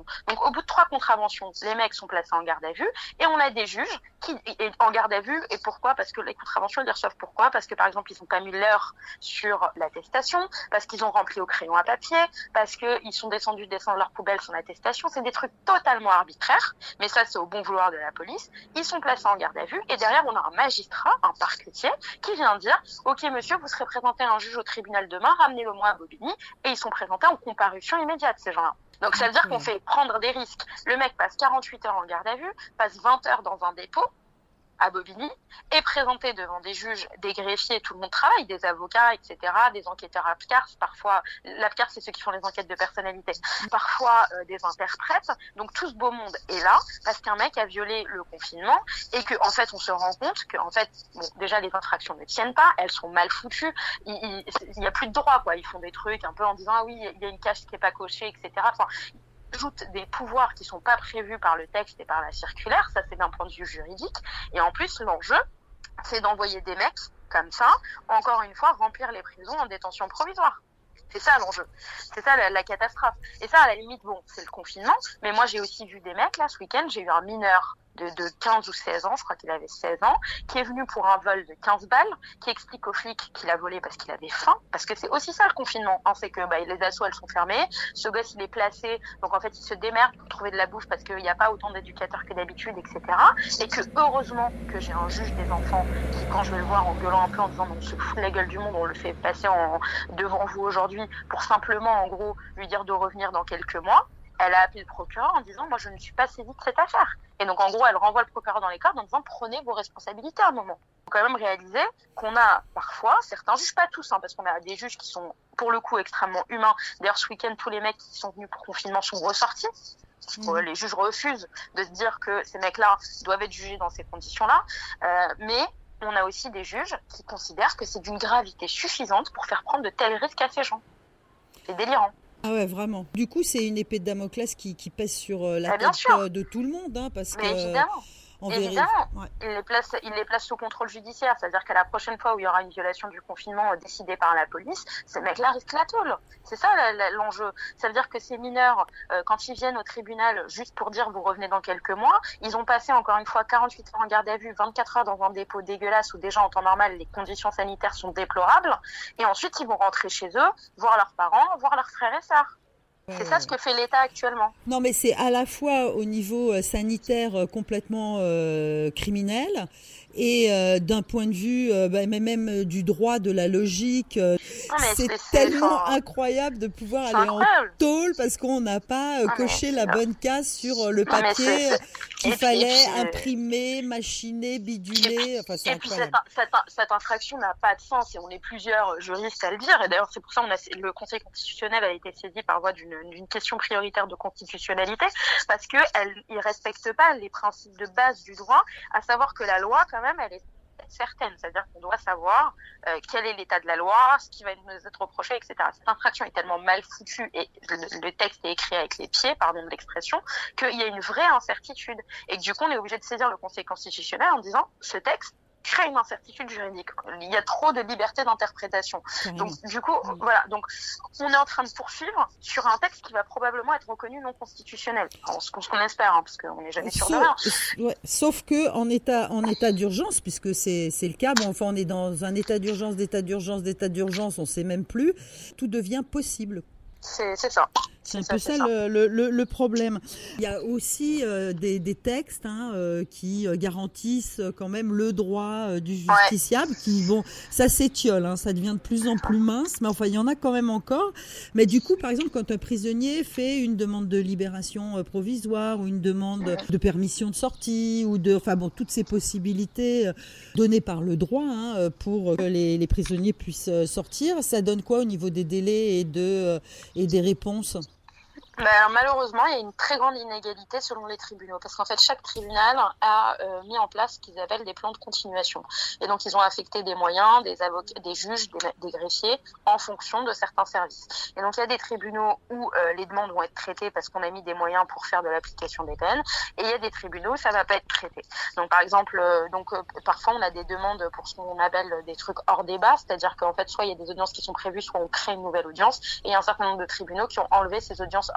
au bout de trois contraventions, les mecs sont placés en garde à vue et on a des juges qui et en garde à vue. Et pourquoi? Parce que les contraventions, ils les reçoivent pourquoi? Parce que par exemple, ils n'ont pas mis l'heure sur l'attestation, parce qu'ils ont rempli au crayon à papier, parce qu'ils sont descendus descendre leur poubelle sans attestation. C'est des trucs totalement arbitraires, mais ça c'est au bon vouloir de la police. Ils sont placés en garde à vue et derrière on a un magistrat, un parquetier, qui vient dire « Ok monsieur, vous serez présenté à un juge au tribunal demain, ramenez-le moi à Bobigny » et ils sont présentés en comparution immédiate ces gens-là. Donc ça veut dire qu'on fait prendre des risques. Le mec passe quarante-huit heures en garde à vue, passe vingt heures dans un dépôt à Bobigny, est présenté devant des juges, des greffiers, tout le monde travaille, des avocats, et cetera, des enquêteurs A P C A R S, parfois, l'A P C A R S c'est ceux qui font les enquêtes de personnalité, parfois euh, des interprètes. Donc tout ce beau monde est là parce qu'un mec a violé le confinement et que en fait on se rend compte que en fait bon, déjà les infractions ne tiennent pas, elles sont mal foutues, il, il, il y a plus de droit quoi, ils font des trucs un peu en disant ah oui il y a une case qui est pas cochée, et cetera. Enfin, ajoute des pouvoirs qui sont pas prévus par le texte et par la circulaire, ça c'est d'un point de vue juridique. Et en plus, l'enjeu, c'est d'envoyer des mecs comme ça, encore une fois, remplir les prisons en détention provisoire. C'est ça l'enjeu. C'est ça la, la catastrophe. Et ça, à la limite, bon, c'est le confinement. Mais moi, j'ai aussi vu des mecs, là, ce week-end, j'ai eu un mineur de, de quinze ou seize ans, je crois qu'il avait seize ans, qui est venu pour un vol de quinze balles, qui explique aux flics qu'il a volé parce qu'il avait faim, parce que c'est aussi ça le confinement, hein, c'est que bah, les assos elles sont fermées, ce gosse il est placé, donc en fait il se démerde pour trouver de la bouffe parce qu'il n'y a pas autant d'éducateurs que d'habitude, et cetera. Et que heureusement que j'ai un juge des enfants qui, quand je vais le voir en gueulant un peu en disant on se fout de la gueule du monde, on le fait passer en, devant vous aujourd'hui pour simplement en gros lui dire de revenir dans quelques mois, elle a appelé le procureur en disant moi je ne suis pas saisie de cette affaire. Et donc en gros elle renvoie le procureur dans les cordes en disant prenez vos responsabilités à un moment. Il faut quand même réaliser qu'on a parfois certains juges, pas tous hein, parce qu'on a des juges qui sont pour le coup extrêmement humains. D'ailleurs ce week-end tous les mecs qui sont venus pour confinement sont ressortis. Mmh. Les juges refusent de se dire que ces mecs-là doivent être jugés dans ces conditions-là, euh, mais on a aussi des juges qui considèrent que c'est d'une gravité suffisante pour faire prendre de tels risques à ces gens. C'est délirant. Ah ouais, vraiment. Du coup, c'est une épée de Damoclès qui, qui pèse sur euh, la ah, tête sûr. de tout le monde, hein, parce Mais que. Évidemment. En Évidemment, ouais. il, les place, il les place sous contrôle judiciaire, c'est-à-dire qu'à la prochaine fois où il y aura une violation du confinement décidée par la police, ces mecs-là risquent la tôle. C'est ça la, la, l'enjeu. Ça veut dire que ces mineurs, euh, quand ils viennent au tribunal juste pour dire vous revenez dans quelques mois, ils ont passé encore une fois quarante-huit heures en garde à vue, vingt-quatre heures dans un dépôt dégueulasse où déjà en temps normal les conditions sanitaires sont déplorables, et ensuite ils vont rentrer chez eux, voir leurs parents, voir leurs frères et sœurs. C'est ça ce que fait l'État actuellement. Non, mais c'est à la fois au niveau sanitaire complètement euh, criminel et euh, d'un point de vue euh, bah, même du droit, de la logique. Euh, non, c'est, c'est tellement c'est incroyable de pouvoir c'est aller incroyable. En tôle parce qu'on n'a pas euh, non, coché la bonne case sur le papier non, c'est, c'est... qu'il et fallait puis, imprimer, machiner, biduler. Et puis, enfin, c'est et puis cette, cette, cette infraction n'a pas de sens et on est plusieurs juristes à le dire. Et d'ailleurs, c'est pour ça que le Conseil constitutionnel a été saisi par voie d'une, d'une question prioritaire de constitutionnalité parce qu'il ne respecte pas les principes de base du droit, à savoir que la loi, quand même, elle est certaine. C'est-à-dire qu'on doit savoir euh, quel est l'état de la loi, ce qui va nous être reproché, et cetera. Cette infraction est tellement mal foutue et le, le texte est écrit avec les pieds, pardon de l'expression, qu'il y a une vraie incertitude. Et que du coup, on est obligé de saisir le Conseil constitutionnel en disant ce texte crée une incertitude juridique. Il y a trop de liberté d'interprétation. Mmh. Donc, du coup, mmh. voilà. Donc, on est en train de poursuivre sur un texte qui va probablement être reconnu non constitutionnel. Alors, ce qu'on espère, hein, parce qu'on n'est jamais sûr de rien. Ouais, sauf que en état, en état d'urgence, puisque c'est, c'est le cas, bon, enfin, on est dans un état d'urgence, d'état d'urgence, d'état d'urgence, on sait même plus. Tout devient possible. C'est, c'est ça. C'est un peu ça, ça le, le, le problème. Il y a aussi euh, des, des textes hein, euh, qui garantissent quand même le droit euh, du justiciable, ouais. qui bon, ça s'étiole, hein, ça devient de plus en plus mince, mais enfin il y en a quand même encore. Mais du coup, par exemple, quand un prisonnier fait une demande de libération euh, provisoire ou une demande ouais. de permission de sortie ou de, enfin bon, toutes ces possibilités euh, données par le droit hein, pour que les, les prisonniers puissent euh, sortir, ça donne quoi au niveau des délais et de euh, et des réponses? Ben, malheureusement, il y a une très grande inégalité selon les tribunaux, parce qu'en fait, chaque tribunal a euh, mis en place ce qu'ils appellent des plans de continuation. Et donc, ils ont affecté des moyens, des avocats, des juges, des, des greffiers, en fonction de certains services. Et donc, il y a des tribunaux où euh, les demandes vont être traitées parce qu'on a mis des moyens pour faire de l'application des peines, et il y a des tribunaux où ça va pas être traité. Donc, par exemple, euh, donc euh, parfois, on a des demandes pour ce qu'on appelle des trucs hors débat, c'est-à-dire qu'en fait, soit il y a des audiences qui sont prévues, soit on crée une nouvelle audience, et il y a un certain nombre de tribunaux qui ont enlevé ces audiences hors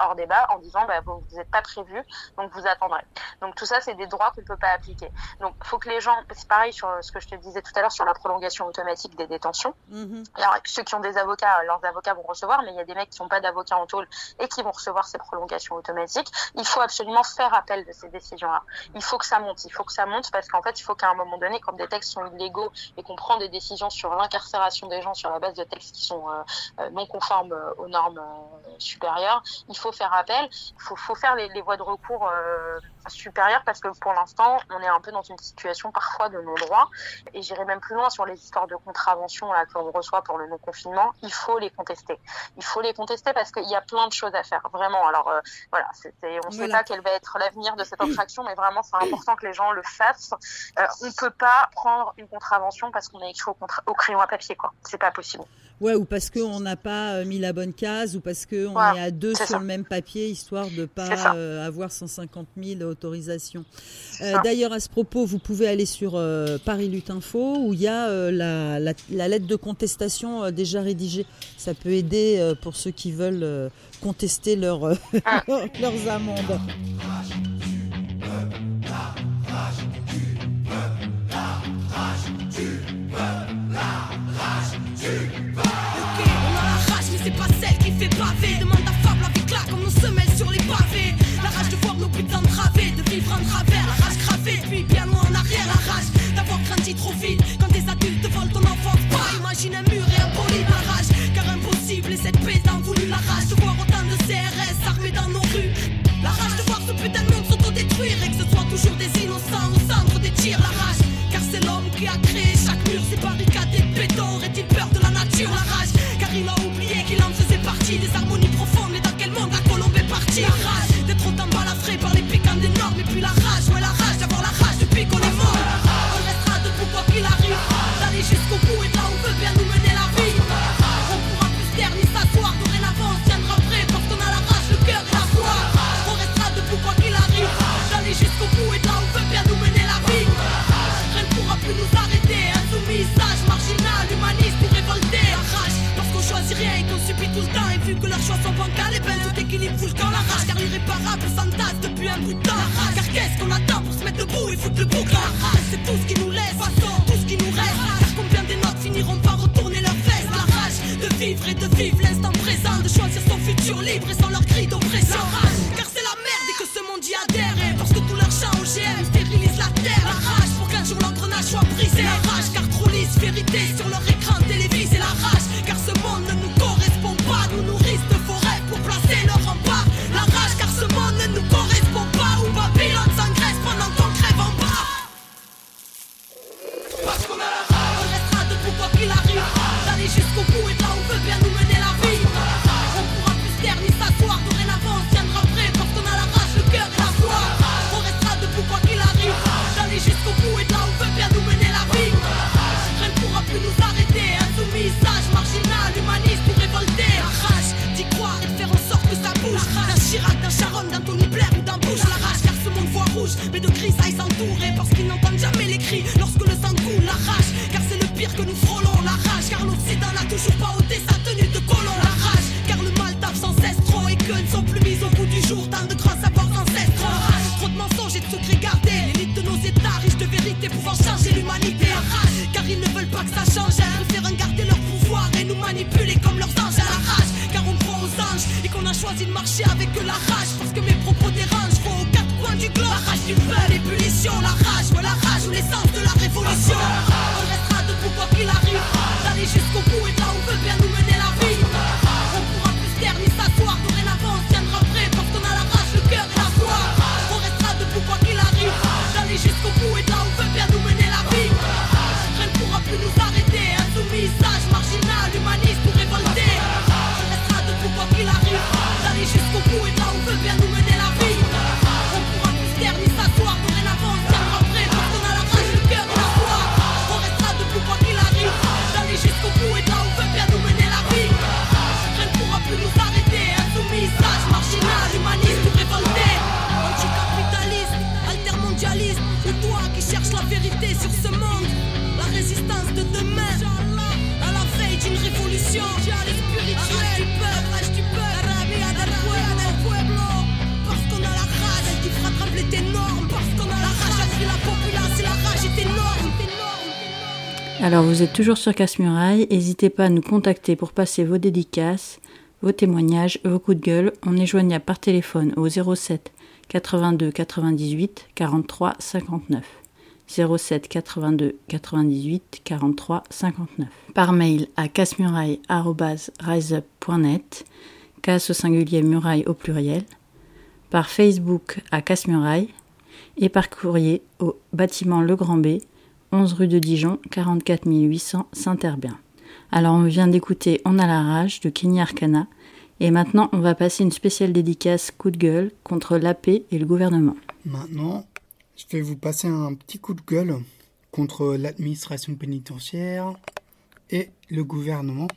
hors débat en disant bah, vous n'êtes pas prévu, donc vous attendrez. Donc tout ça, c'est des droits qu'on ne peut pas appliquer. Donc il faut que les gens, c'est pareil sur ce que je te disais tout à l'heure sur la prolongation automatique des détentions. Mmh. Alors ceux qui ont des avocats, leurs avocats vont recevoir, mais il y a des mecs qui n'ont pas d'avocats en tôle et qui vont recevoir ces prolongations automatiques. Il faut absolument faire appel de ces décisions-là. Il faut que ça monte, il faut que ça monte parce qu'en fait, il faut qu'à un moment donné, quand des textes sont illégaux et qu'on prend des décisions sur l'incarcération des gens sur la base de textes qui sont euh, non conformes euh, aux normes euh, supérieures, il faut faire appel, il faut, faut faire les, les voies de recours euh, supérieures parce que pour l'instant, on est un peu dans une situation parfois de non-droit et j'irai même plus loin sur les histoires de contraventions là qu'on reçoit pour le non-confinement, il faut les contester. Il faut les contester parce qu'il y a plein de choses à faire, vraiment. Alors euh, voilà, c'était, on ne voilà. sait pas quel va être l'avenir de cette infraction, mais vraiment c'est important que les gens le fassent. Euh, on ne peut pas prendre une contravention parce qu'on a écrit au, contra- au crayon à papier, quoi. C'est pas possible. Ouais, ou parce qu'on n'a pas mis la bonne case, ou parce qu'on ouais, est à deux sur ça. Le même papier, histoire de ne pas euh, avoir cent cinquante mille autorisations. Euh, d'ailleurs, à ce propos, vous pouvez aller sur euh, Paris Lutte Info, où il y a euh, la, la, la lettre de contestation euh, déjà rédigée. Ça peut aider euh, pour ceux qui veulent euh, contester leur, euh, ah. leurs amendes. Ok, on a la rage, mais c'est pas celle qui fait baver. Demande à Fable avec là, comme on se mêle sur les pavés. La rage de voir nos putains entravés, de vivre en travers, la rage gravée, puis bien loin en arrière, la rage d'avoir grandi trop vite. Quand des adultes volent ton enfance, pas imagine un mur et un poli de la rage. Car impossible, et cette paix t'en voulu la rage de voir autant de C R S armés dans nos rues. La rage de voir ce putain de monde s'autodétruire et que ce soit toujours des innocents au centre des tirs, la rage. Car c'est l'homme qui a créé chaque mur, ces barricades et béton. Aurait-il peur de la nature, la rage? Car il a oublié qu'il en faisait partie des harmonies profondes. Mais dans quel monde la colombe est partie? La rage d'être autant balafré par les piquants des normes. Et puis la rage, ouais la rage d'avoir la rage depuis qu'on est mort. On restera debout quoi qu'il arrive, d'aller jusqu'au bout et là on veut bien nous mener la vie. On pourra plus se taire ni s'asseoir, dorénavant on se tiendra prêt parce qu'on a la rage, le cœur et la foi. On restera debout quoi qu'il arrive, d'aller jusqu'au bout et là on veut bien nous mener la vie. Rien ne pourra plus nous arrêter, insoumis, sage, marginal, humaniste ou révolté. La rage, parce qu'on choisit rien et qu'on subit tout le temps. Et vu que leurs choix sont bancals, et ben tout équilibre fout le camp. La rage, car l'irréparable s'entasse depuis un bout de temps. La rage, car qu'est-ce qu'on attend pour se mettre debout et foutre le bouc? La rage, c'est tout ce qui nous laisse, façon, tout ce qui nous reste. Car combien des nôtres finiront par retourner leurs fesses? La rage, de vivre et de vivre l'instant présent, de choisir son futur libre et sans leur cri d'oppression. La rage, car c'est la merde et que ce monde y adhère. Et parce que tout leur chant O G M stérilise la terre. La rage, pour qu'un jour l'engrenage soit brisé. La rage, car trop lisse vérité sur leur écran télévisé. La rage, car ce monde ne nous correspond pas. Nous nourrissent de forêts pour placer leur rempart. La rage, car ce monde ne nous correspond pas. Où Babylone s'engraisse pendant qu'on crève en bas. Parce qu'on a la rage, on restera debout quoi qu'il arrive, d'aller jusqu'au bout et là on veut bien nous mener la vie. On pourra plus se taire ni s'asseoir, dorénavant on se tiendra prêt parce qu'on a la rage, le cœur et la foi. On restera debout quoi qu'il arrive, d'aller jusqu'au bout et là on veut bien nous mener la vie. Rien ne pourra plus nous arrêter, insoumis, sage, marginal, humaniste ou révolté. La rage d'y croire et de faire en sorte que ça bouge. D'un Chirac, d'un Sharon, d'un Tony Blair ou d'un Bush. La rage car ce monde voit rouge, mais de grisailles s'entourer parce qu'ils n'entendent jamais les cris lorsque le sang coule. La rage car c'est le pire que nous frôlons. La rage car l'Occident n'a toujours pas ôté sa tenue de colon. La rage car le mal tape sans cesse trop et que ne sont plus mis au bout du jour tant de grands savoirs ancestraux. La rage, trop de mensonges et de secrets gardés. L'élite de nos états riches de vérité pouvant changer l'humanité. La rage car ils ne veulent pas que ça change. Ils préfèrent garder leur pouvoir et nous manipuler comme leurs anges. À la rage car on croit aux anges et qu'on a choisi de marcher avec eux. La rage parce que mes propos dérangent. Faut aux quatre coins du globe. La rage du peuple, l'ébullition. La rage, ouais la rage ou l'essence de la révolution. On restera debout quoi qu'il arrive, d'aller jusqu'au bout et là on veut bien nous mener la vie. On pourra plus se taire ni s'asseoir, dorénavant on se tiendra prêt parce qu'on a la rage, le cœur et la foi. On restera debout quoi qu'il arrive, d'aller jusqu'au bout et là on veut bien nous mener la vie. Rien ne pourra plus nous arrêter, insoumis, sage, marginal, humaniste ou révolté. On restera debout quoi qu'il arrive, d'aller jusqu'au bout et là on veut bien nous mener la vie. On pourra plus se taire ni s'asseoir, dorénavant on se tiendra prêt parce qu'on a la rage, le cœur et la foi. On restera debout quoi qu'il arrive, d'aller jusqu'au bout et là on veut bien nous mener la vie. Alors vous êtes toujours sur Casse-Muraille, n'hésitez pas à nous contacter pour passer vos dédicaces, vos témoignages, vos coups de gueule. On est joignable par téléphone au zéro sept quatre-vingt-deux quatre-vingt-dix-huit quarante-trois cinquante-neuf. zéro sept quatre-vingt-deux quatre-vingt-dix-huit quarante-trois cinquante-neuf. Par mail à casse-muraille arobase riseup point net, casse au singulier, muraille au pluriel. Par Facebook à Casse-Muraille et par courrier au bâtiment Le Grand B, onze rue de Dijon, quarante-quatre mille huit cents Saint-Herbien. Alors on vient d'écouter On a la rage de Kenny Arcana et maintenant on va passer une spéciale dédicace coup de gueule contre l'A P et le gouvernement. Maintenant, je vais vous passer un petit coup de gueule contre l'administration pénitentiaire et le gouvernement.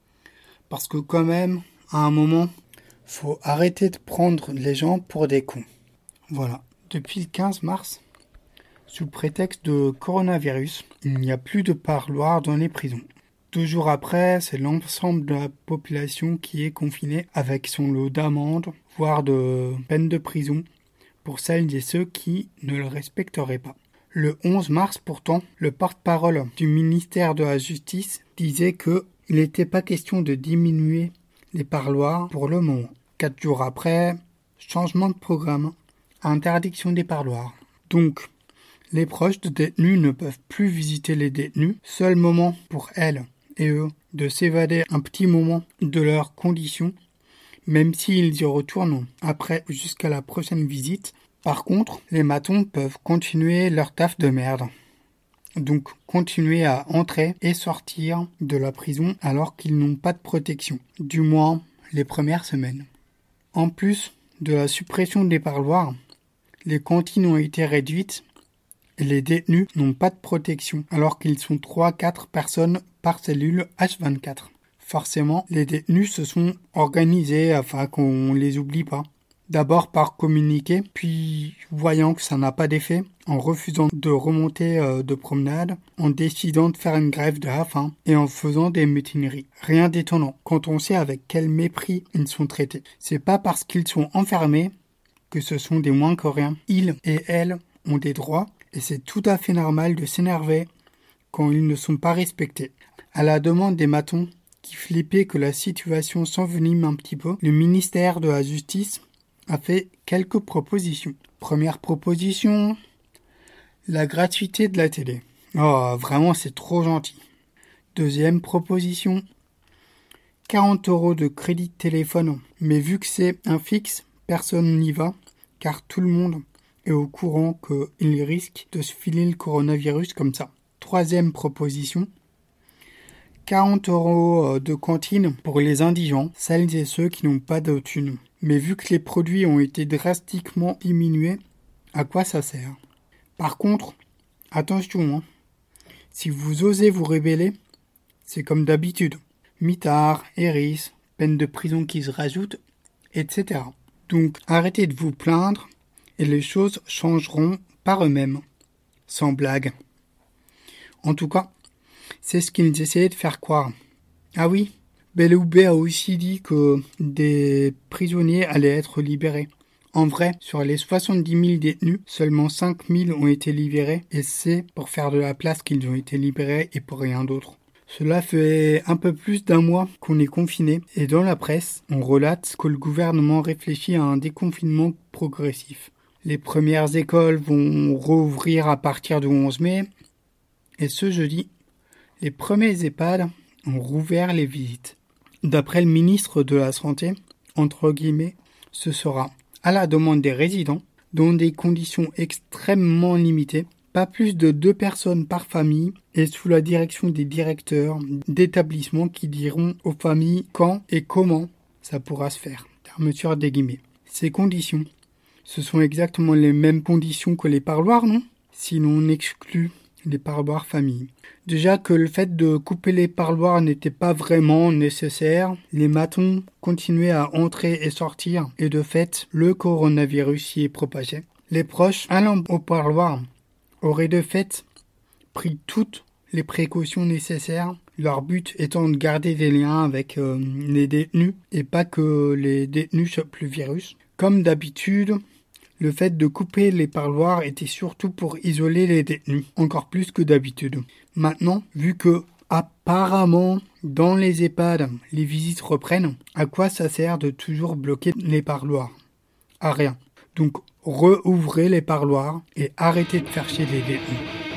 Parce que quand même, à un moment, faut arrêter de prendre les gens pour des cons. Voilà. Depuis le quinze mars, sous le prétexte de coronavirus, il n'y a plus de parloir dans les prisons. Deux jours après, c'est l'ensemble de la population qui est confinée avec son lot d'amendes, voire de peine de prison, pour celles et ceux qui ne le respecteraient pas. Le onze mars, pourtant, le porte-parole du ministère de la Justice disait qu'il n'était pas question de diminuer les parloirs pour le moment. Quatre jours après, changement de programme, interdiction des parloirs. Donc, les proches de détenus ne peuvent plus visiter les détenus. Seul moment pour elles et eux de s'évader un petit moment de leurs conditions, même s'ils y retournent après jusqu'à la prochaine visite. Par contre, les matons peuvent continuer leur taf de merde. Donc, continuer à entrer et sortir de la prison alors qu'ils n'ont pas de protection. Du moins, les premières semaines. En plus de la suppression des parloirs, les cantines ont été réduites et les détenus n'ont pas de protection alors qu'ils sont trois à quatre personnes par cellule H vingt-quatre. Forcément, les détenus se sont organisés afin qu'on les oublie pas. D'abord par communiquer, puis voyant que ça n'a pas d'effet, en refusant de remonter euh, de promenade, en décidant de faire une grève de la faim et en faisant des mutineries. Rien d'étonnant quand on sait avec quel mépris ils sont traités. C'est pas parce qu'ils sont enfermés que ce sont des moins que rien. Ils et elles ont des droits et c'est tout à fait normal de s'énerver quand ils ne sont pas respectés. À la demande des matons qui flippaient que la situation s'envenime un petit peu, le ministère de la Justice a fait quelques propositions. Première proposition, la gratuité de la télé. Oh, vraiment, c'est trop gentil. Deuxième proposition, quarante euros de crédit de téléphone. Mais vu que c'est un fixe, personne n'y va, car tout le monde est au courant qu'il risque de se filer le coronavirus comme ça. Troisième proposition, quarante euros de cantine pour les indigents, celles et ceux qui n'ont pas de thunes. Mais vu que les produits ont été drastiquement diminués, à quoi ça sert? Par contre, attention, hein, si vous osez vous rébeller, c'est comme d'habitude. Mitard, hérisse, peine de prison qui se rajoute, et cetera. Donc arrêtez de vous plaindre et les choses changeront par eux-mêmes. Sans blague. En tout cas, c'est ce qu'ils essayaient de faire croire. Ah oui, Belloubet a aussi dit que des prisonniers allaient être libérés. En vrai, sur les soixante-dix mille détenus, seulement cinq mille ont été libérés et c'est pour faire de la place qu'ils ont été libérés et pour rien d'autre. Cela fait un peu plus d'un mois qu'on est confiné et dans la presse, on relate que le gouvernement réfléchit à un déconfinement progressif. Les premières écoles vont rouvrir à partir du onze mai et ce jeudi, les premiers EHPAD ont rouvert les visites. D'après le ministre de la Santé, entre guillemets, ce sera à la demande des résidents, dans des conditions extrêmement limitées, pas plus de deux personnes par famille et sous la direction des directeurs d'établissements qui diront aux familles quand et comment ça pourra se faire. Fermeture des guillemets. Ces conditions, ce sont exactement les mêmes conditions que les parloirs, non? Sinon on exclut les parloirs familles. Déjà que le fait de couper les parloirs n'était pas vraiment nécessaire, les matons continuaient à entrer et sortir et de fait, le coronavirus y est propagé. Les proches allant au parloir auraient de fait pris toutes les précautions nécessaires, leur but étant de garder des liens avec euh, les détenus et pas que les détenus chopent le virus. Comme d'habitude, le fait de couper les parloirs était surtout pour isoler les détenus, encore plus que d'habitude. Maintenant, vu que apparemment dans les EHPAD, les visites reprennent, à quoi ça sert de toujours bloquer les parloirs? À rien. Donc, réouvrez les parloirs et arrêtez de faire chier les détenus.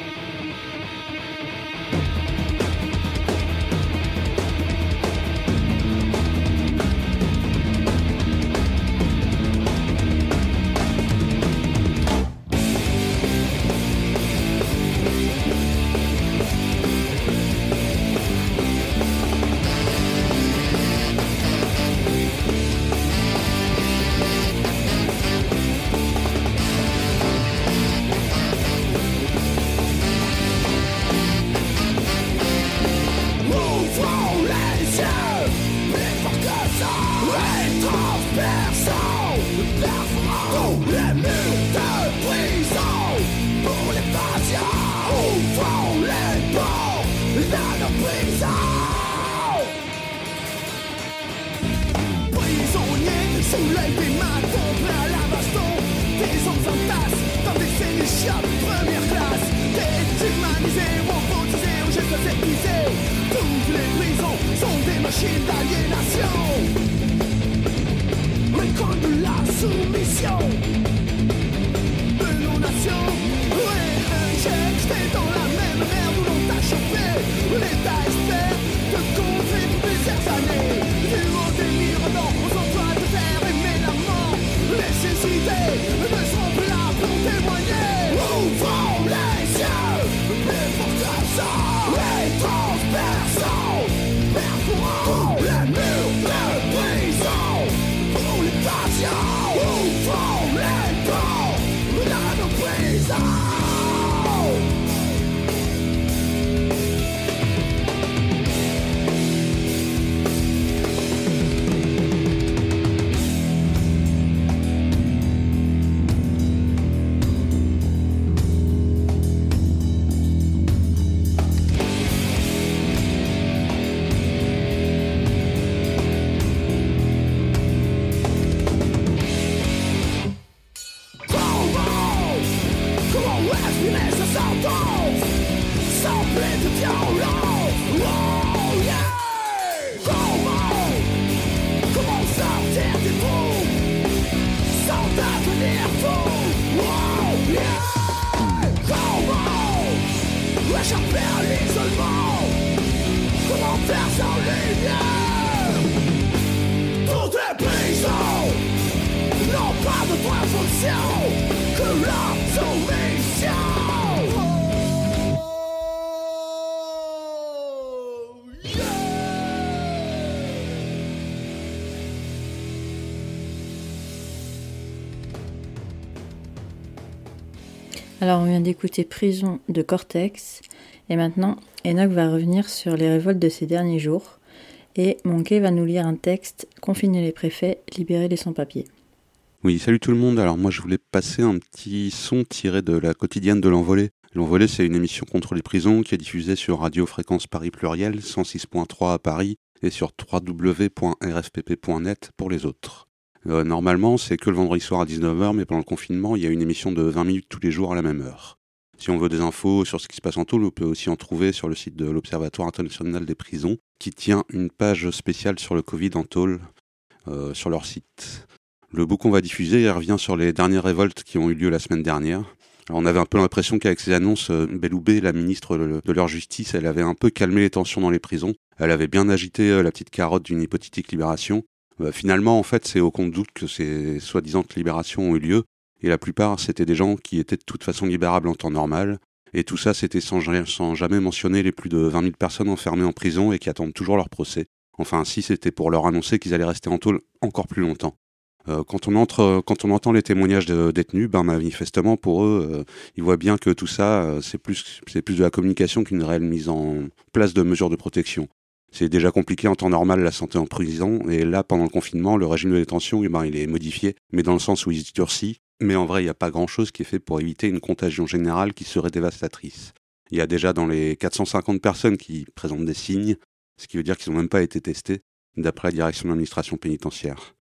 Alors, on vient d'écouter Prison de Cortex, et maintenant, Enoch va revenir sur les révoltes de ces derniers jours, et Monkey va nous lire un texte, Confiner les préfets, libérer les sans-papiers. Oui, salut tout le monde. Alors moi, je voulais passer un petit son tiré de la quotidienne de l'Envolée. L'Envolée, c'est une émission contre les prisons qui est diffusée sur Radio Fréquence Paris Pluriel, cent six point trois à Paris, et sur w w w point r f p p point net pour les autres. Euh, normalement, c'est que le vendredi soir à dix-neuf heures, mais pendant le confinement, il y a une émission de vingt minutes tous les jours à la même heure. Si on veut des infos sur ce qui se passe en Tôle, on peut aussi en trouver sur le site de l'Observatoire international des prisons, qui tient une page spéciale sur le Covid en Tôle, euh, sur leur site. Le bout qu'on va diffuser, il revient sur les dernières révoltes qui ont eu lieu la semaine dernière. Alors on avait un peu l'impression qu'avec ces annonces, euh, Belloubet, la ministre de leur justice, elle avait un peu calmé les tensions dans les prisons. Elle avait bien agité euh, la petite carotte d'une hypothétique libération. Euh, finalement, en fait, c'est au compte-doute que ces soi-disant libérations ont eu lieu. Et la plupart, c'était des gens qui étaient de toute façon libérables en temps normal. Et tout ça, c'était sans, sans jamais mentionner les plus de vingt mille personnes enfermées en prison et qui attendent toujours leur procès. Enfin, si, c'était pour leur annoncer qu'ils allaient rester en tôle encore plus longtemps. Euh, quand, on entre, quand on entend les témoignages de détenus, ben, manifestement, pour eux, euh, ils voient bien que tout ça, euh, c'est plus, c'est plus de la communication qu'une réelle mise en place de mesures de protection. C'est déjà compliqué en temps normal la santé en prison, et là, pendant le confinement, le régime de détention, eh ben, il est modifié, mais dans le sens où il se durcit. Mais en vrai, il n'y a pas grand-chose qui est fait pour éviter une contagion générale qui serait dévastatrice. Il y a déjà dans les quatre cent cinquante personnes qui présentent des signes, ce qui veut dire qu'ils n'ont même pas été testés, d'après la direction de l'administration pénitentiaire.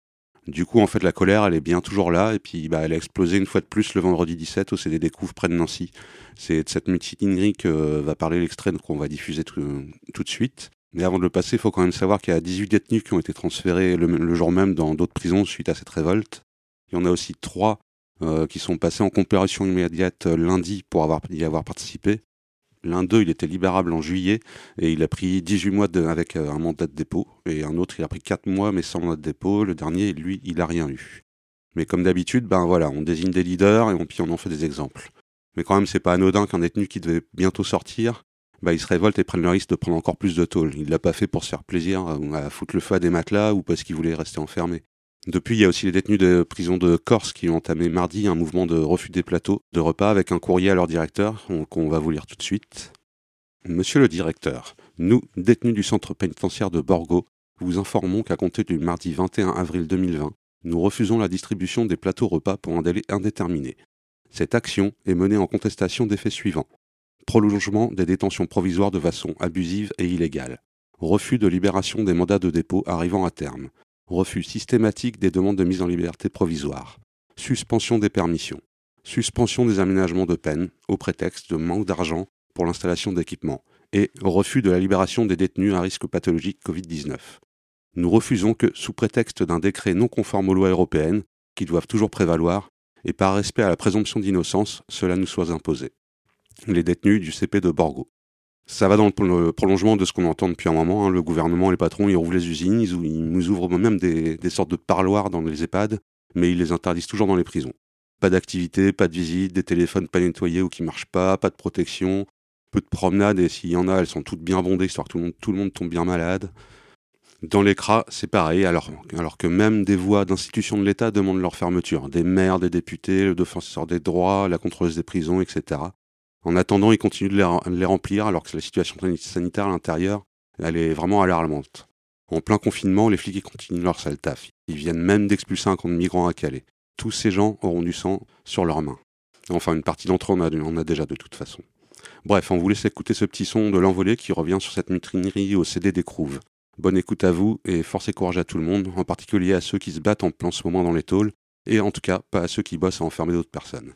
Du coup, en fait, la colère, elle est bien toujours là, et puis bah, elle a explosé une fois de plus le vendredi dix-sept au C D Découvre près de Nancy. C'est de cette mutinerie que va parler l'extrait qu'on va diffuser tout, tout de suite. Mais avant de le passer, il faut quand même savoir qu'il y a dix-huit détenus qui ont été transférés le, le jour même dans d'autres prisons suite à cette révolte. Il y en a aussi trois euh, qui sont passés en comparution immédiate lundi pour avoir, y avoir participé. L'un d'eux, il était libérable en juillet et il a pris dix-huit mois de, avec un mandat de dépôt. Et un autre, il a pris quatre mois mais sans mandat de dépôt. Le dernier, lui, il a rien eu. Mais comme d'habitude, ben voilà, on désigne des leaders et on, puis on en fait des exemples. Mais quand même, c'est pas anodin qu'un détenu qui devait bientôt sortir, ben il se révolte et prenne le risque de prendre encore plus de tôle. Il l'a pas fait pour se faire plaisir, à foutre le feu à des matelas ou parce qu'il voulait rester enfermé. Depuis, il y a aussi les détenus de prison de Corse qui ont entamé mardi un mouvement de refus des plateaux de repas avec un courrier à leur directeur, qu'on va vous lire tout de suite. Monsieur le directeur, nous, détenus du centre pénitentiaire de Borgo, vous informons qu'à compter du mardi vingt et un avril deux mille vingt, nous refusons la distribution des plateaux repas pour un délai indéterminé. Cette action est menée en contestation des faits suivants. Prolongement des détentions provisoires de façon abusive et illégale. Refus de libération des mandats de dépôt arrivant à terme. Refus systématique des demandes de mise en liberté provisoire. Suspension des permissions. Suspension des aménagements de peine au prétexte de manque d'argent pour l'installation d'équipements. Et refus de la libération des détenus à risque pathologique covid dix-neuf. Nous refusons que, sous prétexte d'un décret non conforme aux lois européennes, qui doivent toujours prévaloir, et par respect à la présomption d'innocence, cela nous soit imposé. Les détenus du C P de Borgo. Ça va dans le prolongement de ce qu'on entend depuis un moment. Hein. Le gouvernement, les patrons, ils rouvrent les usines, ils, ils nous ouvrent même des, des sortes de parloirs dans les EHPAD, mais ils les interdisent toujours dans les prisons. Pas d'activité, pas de visite, des téléphones pas nettoyés ou qui marchent pas, pas de protection, peu de promenades, et s'il y en a, elles sont toutes bien bondées, histoire que tout le monde, tout le monde tombe bien malade. Dans les C R A, c'est pareil, alors, alors que même des voix d'institutions de l'État demandent leur fermeture. Des maires, des députés, le défenseur des droits, la contrôleuse des prisons, et cetera. En attendant, ils continuent de les, de les remplir alors que la situation sanitaire à l'intérieur, elle est vraiment alarmante. En plein confinement, les flics ils continuent leur sale taf. Ils viennent même d'expulser un camp de migrants à Calais. Tous ces gens auront du sang sur leurs mains. Enfin, une partie d'entre eux en a, en a déjà de toute façon. Bref, on vous laisse écouter ce petit son de l'envolée qui revient sur cette mutinerie au C D Découvre. Bonne écoute à vous et force et courage à tout le monde, en particulier à ceux qui se battent en plein ce moment dans les tôles, et en tout cas pas à ceux qui bossent à enfermer d'autres personnes.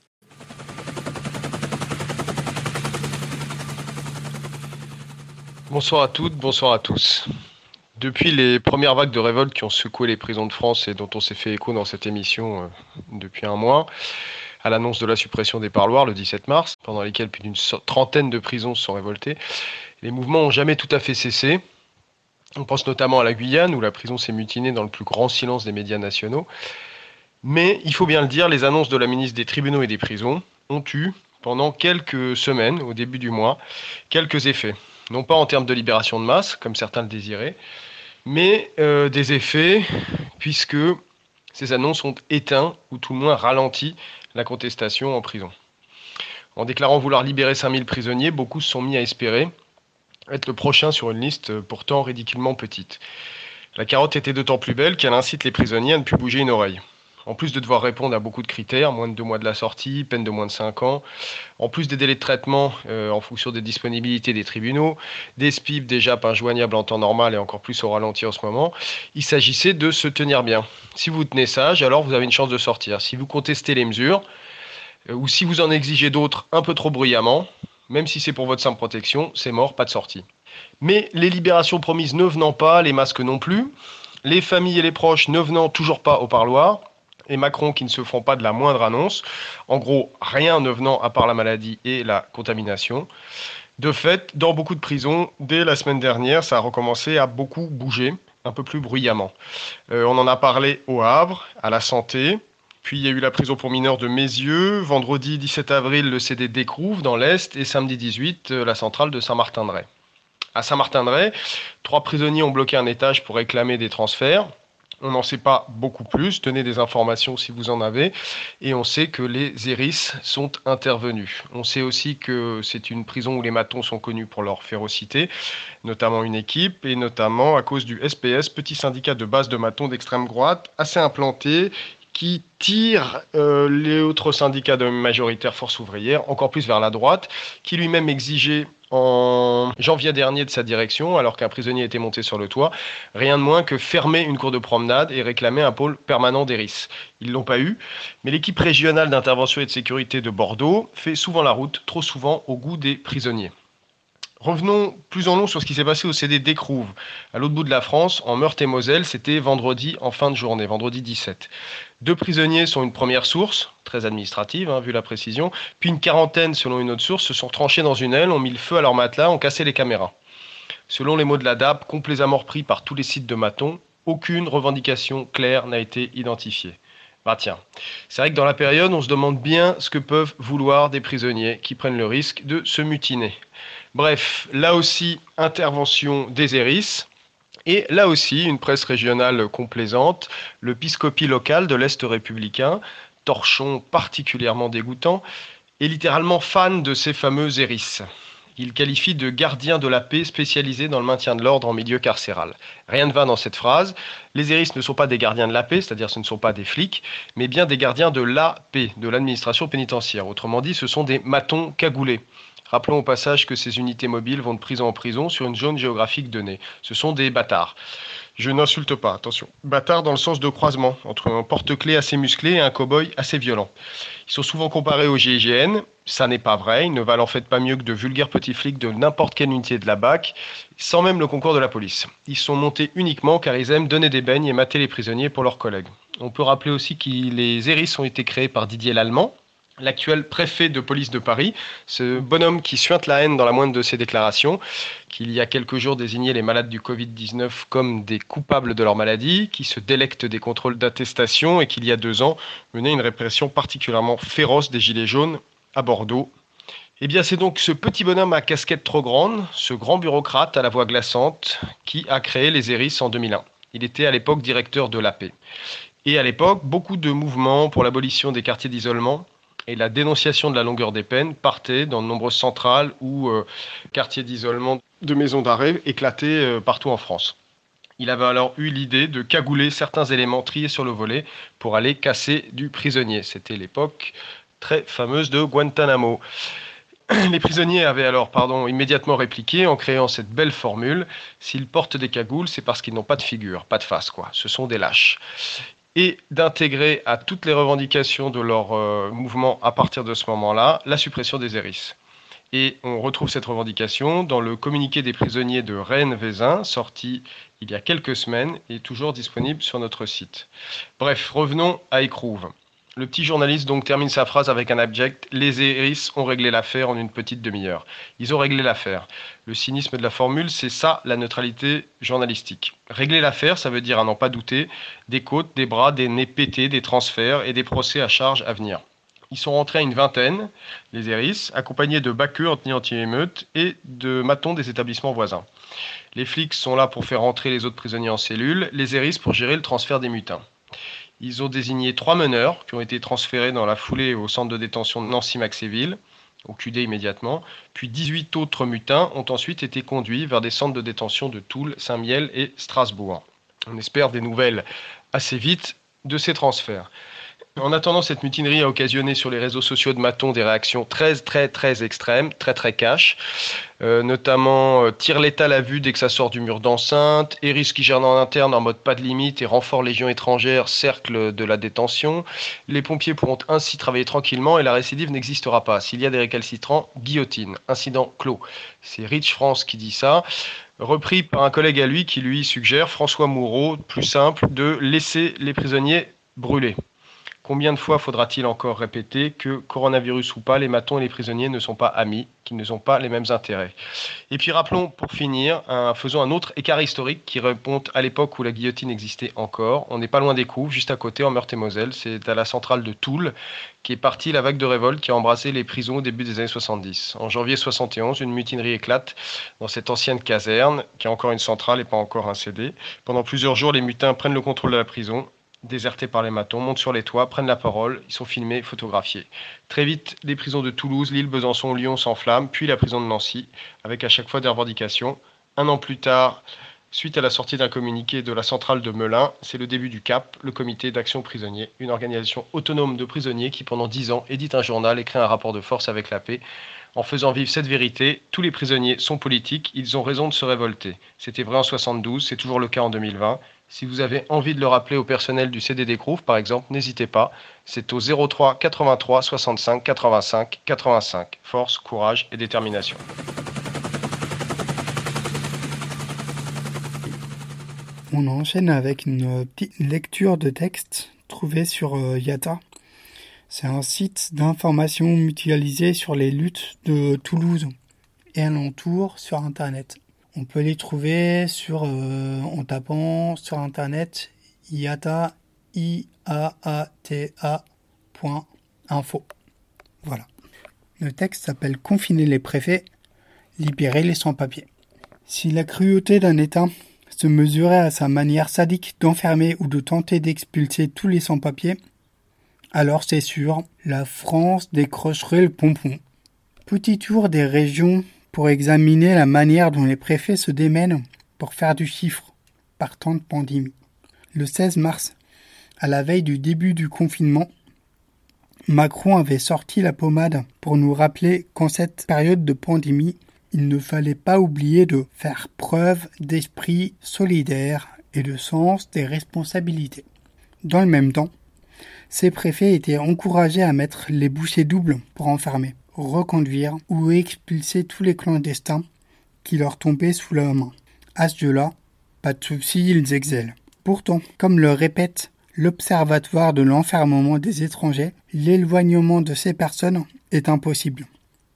Bonsoir à toutes, bonsoir à tous. Depuis les premières vagues de révolte qui ont secoué les prisons de France et dont on s'est fait écho dans cette émission euh, depuis un mois, à l'annonce de la suppression des parloirs le dix-sept mars, pendant lesquels plus d'une trentaine de prisons se sont révoltées, les mouvements n'ont jamais tout à fait cessé. On pense notamment à la Guyane, où la prison s'est mutinée dans le plus grand silence des médias nationaux. Mais, il faut bien le dire, les annonces de la ministre des Tribunaux et des Prisons ont eu, pendant quelques semaines, au début du mois, quelques effets. Non pas en termes de libération de masse, comme certains le désiraient, mais euh, des effets, puisque ces annonces ont éteint, ou tout le moins ralenti, la contestation en prison. En déclarant vouloir libérer cinq mille prisonniers, beaucoup se sont mis à espérer être le prochain sur une liste pourtant ridiculement petite. La carotte était d'autant plus belle qu'elle incite les prisonniers à ne plus bouger une oreille. En plus de devoir répondre à beaucoup de critères, moins de deux mois de la sortie, peine de moins de cinq ans, en plus des délais de traitement euh, en fonction des disponibilités des tribunaux, des S P I F déjà pas joignables en temps normal et encore plus au ralenti en ce moment, il s'agissait de se tenir bien. Si vous tenez sage, alors vous avez une chance de sortir. Si vous contestez les mesures, euh, ou si vous en exigez d'autres un peu trop bruyamment, même si c'est pour votre simple protection, c'est mort, pas de sortie. Mais les libérations promises ne venant pas, les masques non plus, les familles et les proches ne venant toujours pas au parloir, et Macron qui ne se font pas de la moindre annonce, en gros rien ne venant à part la maladie et la contamination. De fait, dans beaucoup de prisons, dès la semaine dernière, ça a recommencé à beaucoup bouger, un peu plus bruyamment. Euh, on en a parlé au Havre, à la Santé, puis il y a eu la prison pour mineurs de Mézieux, vendredi dix-sept avril le C D Découvre dans l'Est, et samedi dix-huit, la centrale de Saint-Martin-de-Ré. À Saint-Martin-de-Ré, trois prisonniers ont bloqué un étage pour réclamer des transferts. On n'en sait pas beaucoup plus, tenez des informations si vous en avez, et on sait que les E R I S sont intervenus. On sait aussi que c'est une prison où les matons sont connus pour leur férocité, notamment une équipe, et notamment à cause du S P S, petit syndicat de base de matons d'extrême droite, assez implanté, qui tire euh, les autres syndicats de majoritaire Force ouvrière encore plus vers la droite, qui lui-même exigeait en janvier dernier de sa direction, alors qu'un prisonnier était monté sur le toit, rien de moins que fermer une cour de promenade et réclamer un pôle permanent d'E R I S. Ils ne l'ont pas eu, mais l'équipe régionale d'intervention et de sécurité de Bordeaux fait souvent la route, trop souvent au goût des prisonniers. Revenons plus en long sur ce qui s'est passé au C D d'Écrouves, à l'autre bout de la France, en Meurthe-et-Moselle. C'était vendredi en fin de journée, vendredi dix-sept. Deux prisonniers sont une première source, très administrative, hein, vu la précision, puis une quarantaine, selon une autre source, se sont tranchés dans une aile, ont mis le feu à leur matelas, ont cassé les caméras. Selon les mots de la D A P, complaisamment repris par tous les sites de Maton, aucune revendication claire n'a été identifiée. Bah tiens, c'est vrai que dans la période, on se demande bien ce que peuvent vouloir des prisonniers qui prennent le risque de se mutiner. Bref, là aussi, intervention des E R I S. Et là aussi, une presse régionale complaisante, le piscopi local de l'Est républicain, torchon particulièrement dégoûtant, est littéralement fan de ces fameux E R I S. Il qualifie de gardiens de la paix spécialisés dans le maintien de l'ordre en milieu carcéral. Rien ne va dans cette phrase. Les E R I S ne sont pas des gardiens de la paix, c'est-à-dire ce ne sont pas des flics, mais bien des gardiens de la paix, de l'administration pénitentiaire. Autrement dit, ce sont des matons cagoulés. Rappelons au passage que ces unités mobiles vont de prison en prison sur une zone géographique donnée. Ce sont des bâtards. Je n'insulte pas, attention. Bâtards dans le sens de croisement, entre un porte-clés assez musclé et un cow-boy assez violent. Ils sont souvent comparés au G I G N. Ça n'est pas vrai. Ils ne valent en fait pas mieux que de vulgaires petits flics de n'importe quelle unité de la B A C, sans même le concours de la police. Ils sont montés uniquement car ils aiment donner des beignes et mater les prisonniers pour leurs collègues. On peut rappeler aussi que les E R I S ont été créés par Didier Lallemand, l'actuel préfet de police de Paris, ce bonhomme qui suinte la haine dans la moindre de ses déclarations, qui il y a quelques jours désignait les malades du covid dix-neuf comme des coupables de leur maladie, qui se délecte des contrôles d'attestation et qui il y a deux ans menait une répression particulièrement féroce des Gilets jaunes à Bordeaux. Eh bien c'est donc ce petit bonhomme à casquette trop grande, ce grand bureaucrate à la voix glaçante, qui a créé les E R I S en deux mille un. Il était à l'époque directeur de l'A P. Et à l'époque, beaucoup de mouvements pour l'abolition des quartiers d'isolement et la dénonciation de la longueur des peines partaient dans de nombreuses centrales ou euh, quartiers d'isolement de maisons d'arrêt éclatés euh, partout en France. Il avait alors eu l'idée de cagouler certains éléments triés sur le volet pour aller casser du prisonnier. C'était l'époque très fameuse de Guantanamo. Les prisonniers avaient alors pardon, immédiatement répliqué en créant cette belle formule. S'ils portent des cagoules, c'est parce qu'ils n'ont pas de figure, pas de face, quoi. Ce sont des lâches. Et d'intégrer à toutes les revendications de leur euh, mouvement à partir de ce moment-là, la suppression des E R I S. Et on retrouve cette revendication dans le communiqué des prisonniers de Rennes-Vézin, sorti il y a quelques semaines et toujours disponible sur notre site. Bref, revenons à Écrouves. Le petit journaliste donc termine sa phrase avec un abject. Les E R I S ont réglé l'affaire en une petite demi-heure. Ils ont réglé l'affaire. Le cynisme de la formule, c'est ça la neutralité journalistique. Régler l'affaire, ça veut dire à n'en pas douter, des côtes, des bras, des nez pétés, des transferts et des procès à charge à venir. Ils sont rentrés à une vingtaine, les E R I S, accompagnés de baqueux anti-émeutes et de matons des établissements voisins. Les flics sont là pour faire rentrer les autres prisonniers en cellule, les E R I S pour gérer le transfert des mutins. Ils ont désigné trois meneurs qui ont été transférés dans la foulée au centre de détention de Nancy-Maxéville, au Q D immédiatement, puis dix-huit autres mutins ont ensuite été conduits vers des centres de détention de Toul, Saint-Mihiel et Strasbourg. On espère des nouvelles assez vite de ces transferts. En attendant, cette mutinerie a occasionné sur les réseaux sociaux de Maton des réactions très très très extrêmes, très très cash, euh, notamment euh, tir létal à vue dès que ça sort du mur d'enceinte, E R I S qui gère en interne en mode pas de limite et renfort légion étrangère, cercle de la détention. Les pompiers pourront ainsi travailler tranquillement et la récidive n'existera pas. S'il y a des récalcitrants, guillotine, incident clos. C'est Rich France qui dit ça. Repris par un collègue à lui qui lui suggère, François Moureau, plus simple, de laisser les prisonniers brûler. Combien de fois faudra-t-il encore répéter que, coronavirus ou pas, les matons et les prisonniers ne sont pas amis, qu'ils ne ont pas les mêmes intérêts. Et puis rappelons, pour finir, un, faisons un autre écart historique qui remonte à l'époque où la guillotine existait encore. On n'est pas loin d'Écrouves, juste à côté, en Meurthe-et-Moselle. C'est à la centrale de Toul qu'est partie la vague de révolte qui a embrassé les prisons au début des années soixante-dix. En janvier soixante et onze, une mutinerie éclate dans cette ancienne caserne, qui a encore une centrale et pas encore un C D. Pendant plusieurs jours, les mutins prennent le contrôle de la prison, désertés par les matons, montent sur les toits, prennent la parole, ils sont filmés, photographiés. Très vite, les prisons de Toulouse, Lille, Besançon, Lyon s'enflamment, puis la prison de Nancy, avec à chaque fois des revendications. Un an plus tard, Suite à la sortie d'un communiqué de la centrale de Melun, c'est le début du C A P, le Comité d'Action Prisonnier, une organisation autonome de prisonniers qui pendant dix ans édite un journal et crée un rapport de force avec la paix. En faisant vivre cette vérité, tous les prisonniers sont politiques, ils ont raison de se révolter. C'était vrai en soixante-douze, c'est toujours le cas en deux mille vingt. Si vous avez envie de le rappeler au personnel du C D D Crous, par exemple, n'hésitez pas. C'est au zéro trois quatre-vingt-trois soixante-cinq quatre-vingt-cinq quatre-vingt-cinq. Force, courage et détermination. On enchaîne avec une petite lecture de texte trouvée sur euh, Yata. C'est un site d'information mutualisée sur les luttes de Toulouse et alentour sur Internet. On peut les trouver sur, euh, en tapant sur Internet Yata, I A A T A point info. Voilà. Le texte s'appelle « Confiner les préfets, libérer les sans-papiers ». Si la cruauté d'un État se mesurait à sa manière sadique d'enfermer ou de tenter d'expulser tous les sans-papiers, alors c'est sûr, la France décrocherait le pompon. Petit tour des régions pour examiner la manière dont les préfets se démènent pour faire du chiffre par temps de pandémie. Le seize mars, à la veille du début du confinement, Macron avait sorti la pommade pour nous rappeler qu'en cette période de pandémie, il ne fallait pas oublier de faire preuve d'esprit solidaire et de sens des responsabilités. Dans le même temps, ces préfets étaient encouragés à mettre les bouchées doubles pour enfermer, reconduire ou expulser tous les clandestins qui leur tombaient sous la main. À ce jeu-là, pas de souci, ils excellent. Pourtant, comme le répète l'Observatoire de l'enfermement des étrangers, l'éloignement de ces personnes est impossible.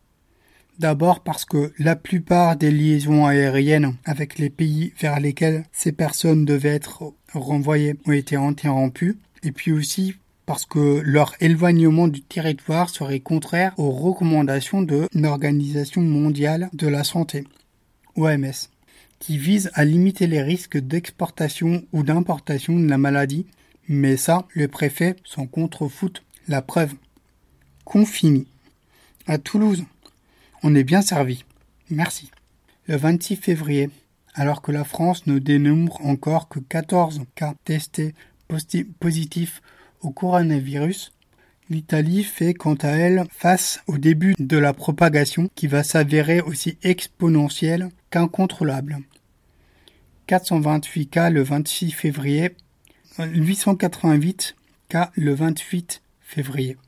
D'abord parce que la plupart des liaisons aériennes avec les pays vers lesquels ces personnes devaient être renvoyées ont été interrompues, et puis aussi parce que leur éloignement du territoire serait contraire aux recommandations de l'Organisation mondiale de la santé, O M S, qui vise à limiter les risques d'exportation ou d'importation de la maladie, mais ça, les préfets s'en contrefoutent. La preuve. Confini. À Toulouse, on est bien servi. Merci. Le vingt-six février, alors que la France ne dénombre encore que quatorze cas testés positifs au coronavirus, l'Italie fait quant à elle face au début de la propagation qui va s'avérer aussi exponentielle qu'incontrôlable. quatre cent vingt-huit cas le vingt-six février, huit cent quatre-vingt-huit cas le vingt-huit février.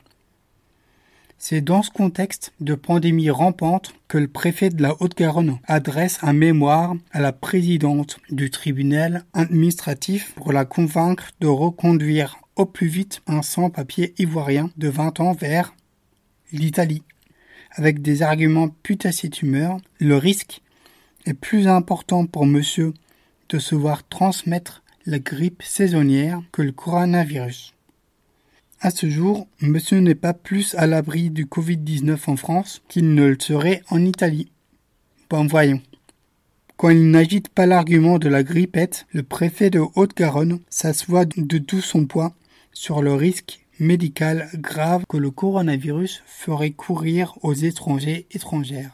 C'est dans ce contexte de pandémie rampante que le préfet de la Haute-Garonne adresse un mémoire à la présidente du tribunal administratif pour la convaincre de reconduire au plus vite un sans-papier ivoirien de vingt ans vers l'Italie. Avec des arguments putassitumeurs, le risque est plus important pour monsieur de se voir transmettre la grippe saisonnière que le coronavirus. À ce jour, monsieur n'est pas plus à l'abri du covid dix-neuf en France qu'il ne le serait en Italie. Bon, voyons. Quand il n'agite pas l'argument de la grippette, le préfet de Haute-Garonne s'assoit de tout son poids sur le risque médical grave que le coronavirus ferait courir aux étrangers étrangères.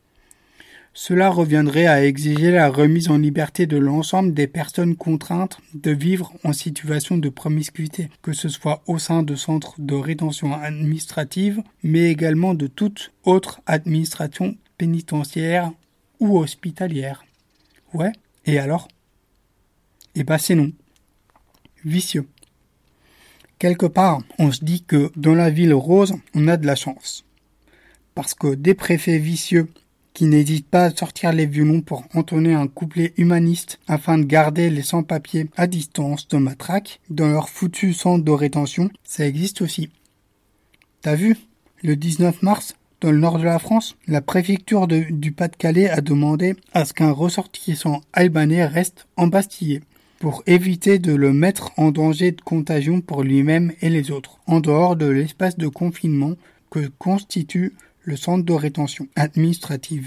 Cela reviendrait à exiger la remise en liberté de l'ensemble des personnes contraintes de vivre en situation de promiscuité, que ce soit au sein de centres de rétention administrative, mais également de toute autre administration pénitentiaire ou hospitalière. Ouais, et alors ? Eh ben c'est non. Vicieux. Quelque part, on se dit que dans la ville rose, on a de la chance. Parce que des préfets vicieux qui n'hésitent pas à sortir les violons pour entonner un couplet humaniste afin de garder les sans-papiers à distance de matraque dans leur foutu centre de rétention, ça existe aussi. T'as vu ? Le dix-neuf mars, dans le nord de la France, la préfecture de, du Pas-de-Calais a demandé à ce qu'un ressortissant albanais reste embastillé pour éviter de le mettre en danger de contagion pour lui-même et les autres, en dehors de l'espace de confinement que constitue le centre de rétention administrative.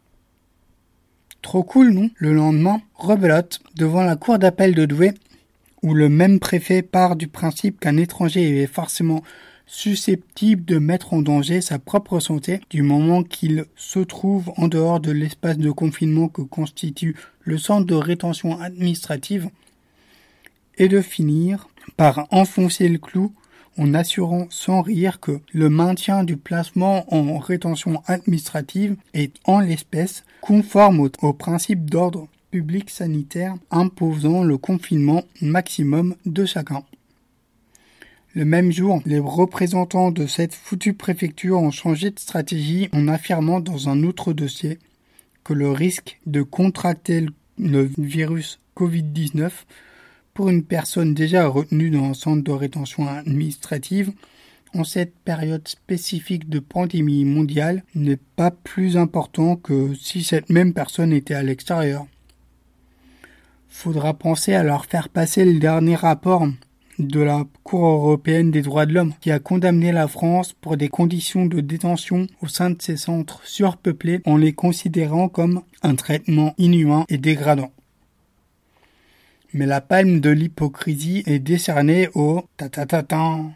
Trop cool, non ? Le lendemain, rebelote devant la cour d'appel de Douai, où le même préfet part du principe qu'un étranger est forcément susceptible de mettre en danger sa propre santé du moment qu'il se trouve en dehors de l'espace de confinement que constitue le centre de rétention administrative, et de finir par enfoncer le clou en assurant sans rire que le maintien du placement en rétention administrative est en l'espèce conforme au, au principe d'ordre public sanitaire imposant le confinement maximum de chacun. Le même jour, les représentants de cette foutue préfecture ont changé de stratégie en affirmant dans un autre dossier que le risque de contracter le virus covid dix-neuf pour une personne déjà retenue dans un centre de rétention administrative en cette période spécifique de pandémie mondiale n'est pas plus important que si cette même personne était à l'extérieur. Faudra penser à leur faire passer le dernier rapport de la Cour européenne des droits de l'homme qui a condamné la France pour des conditions de détention au sein de ces centres surpeuplés en les considérant comme un traitement inhumain et dégradant. Mais la palme de l'hypocrisie est décernée au ta-ta-ta-tan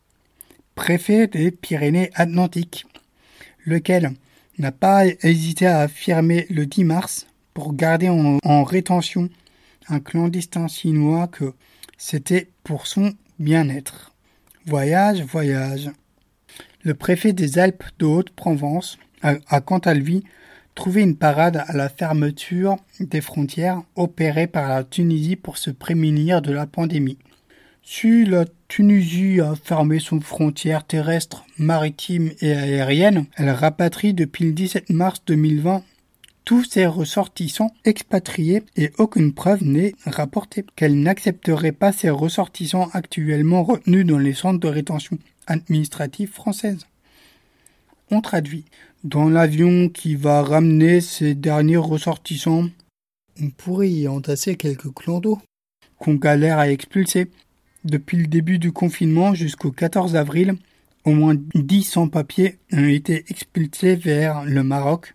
préfet des Pyrénées-Atlantiques, lequel n'a pas hésité à affirmer le dix mars, pour garder en, en rétention un clandestin chinois, que c'était pour son bien-être. Voyage, voyage. Le préfet des Alpes de Haute-Provence a, a quant à lui trouvé une parade à la fermeture des frontières opérée par la Tunisie pour se prémunir de la pandémie. Si la Tunisie a fermé son frontière terrestre, maritime et aérienne, elle rapatrie depuis le dix-sept mars deux mille vingt tous ses ressortissants expatriés et aucune preuve n'est rapportée qu'elle n'accepterait pas ses ressortissants actuellement retenus dans les centres de rétention administrative françaises. On traduit. Dans l'avion qui va ramener ces derniers ressortissants, on pourrait y entasser quelques clandos qu'on galère à expulser. Depuis le début du confinement jusqu'au quatorze avril, au moins dix sans-papiers ont été expulsés vers le Maroc,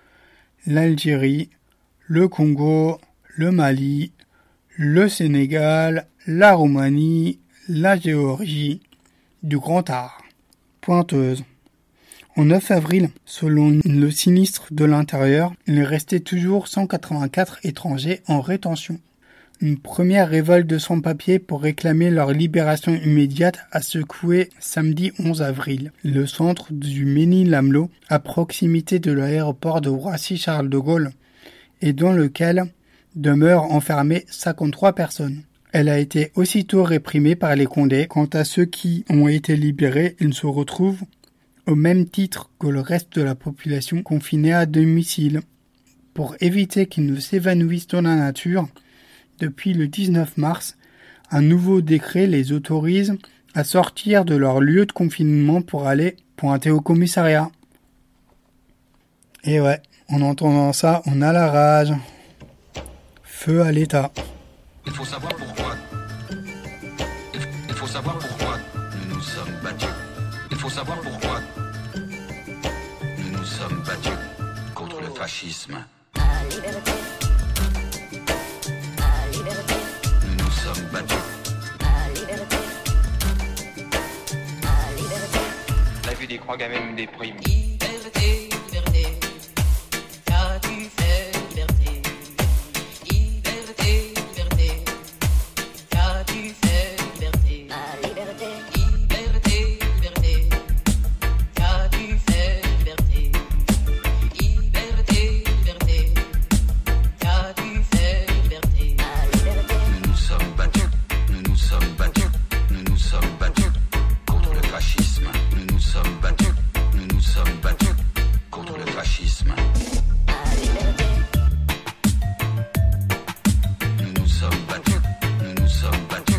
l'Algérie, le Congo, le Mali, le Sénégal, la Roumanie, la Géorgie, du Grand Art. Pointeuse. Au neuf avril, selon le sinistre de l'Intérieur, il restait toujours cent quatre-vingt-quatre étrangers en rétention. Une première révolte de sans-papiers pour réclamer leur libération immédiate a secoué samedi onze avril le centre du Mesnil-Amelot, à proximité de l'aéroport de Roissy-Charles de Gaulle, et dans lequel demeurent enfermées cinquante-trois personnes. Elle a été aussitôt réprimée par les Condés. Quant à ceux qui ont été libérés, ils se retrouvent au même titre que le reste de la population confinée à domicile. Pour éviter qu'ils ne s'évanouissent dans la nature, depuis le dix-neuf mars, un nouveau décret les autorise à sortir de leur lieu de confinement pour aller pointer au commissariat. Et ouais, en entendant ça, on a la rage. Feu à l'État. Il faut savoir pourquoi. Il faut savoir pourquoi nous nous sommes battus. Il faut savoir pourquoi nous nous sommes battus contre le fascisme. Nous nous sommes battus. La vue des croix gamines me déprime. Liberté, liberté, qu'as-tu fait, liberté? Liberté, liberté, qu'as-tu fait, liberté? Ma liberté, liberté, liberté, qu'as-tu fait, liberté? Liberté, liberté, qu'as-tu fait, liberté? Ma liberté. Nous nous sommes battus, nous nous sommes battus, nous nous sommes battus contre le fascisme. Nous nous sommes battus, nous nous sommes battus contre le fascisme. Nous nous sommes battus, nous nous sommes battus.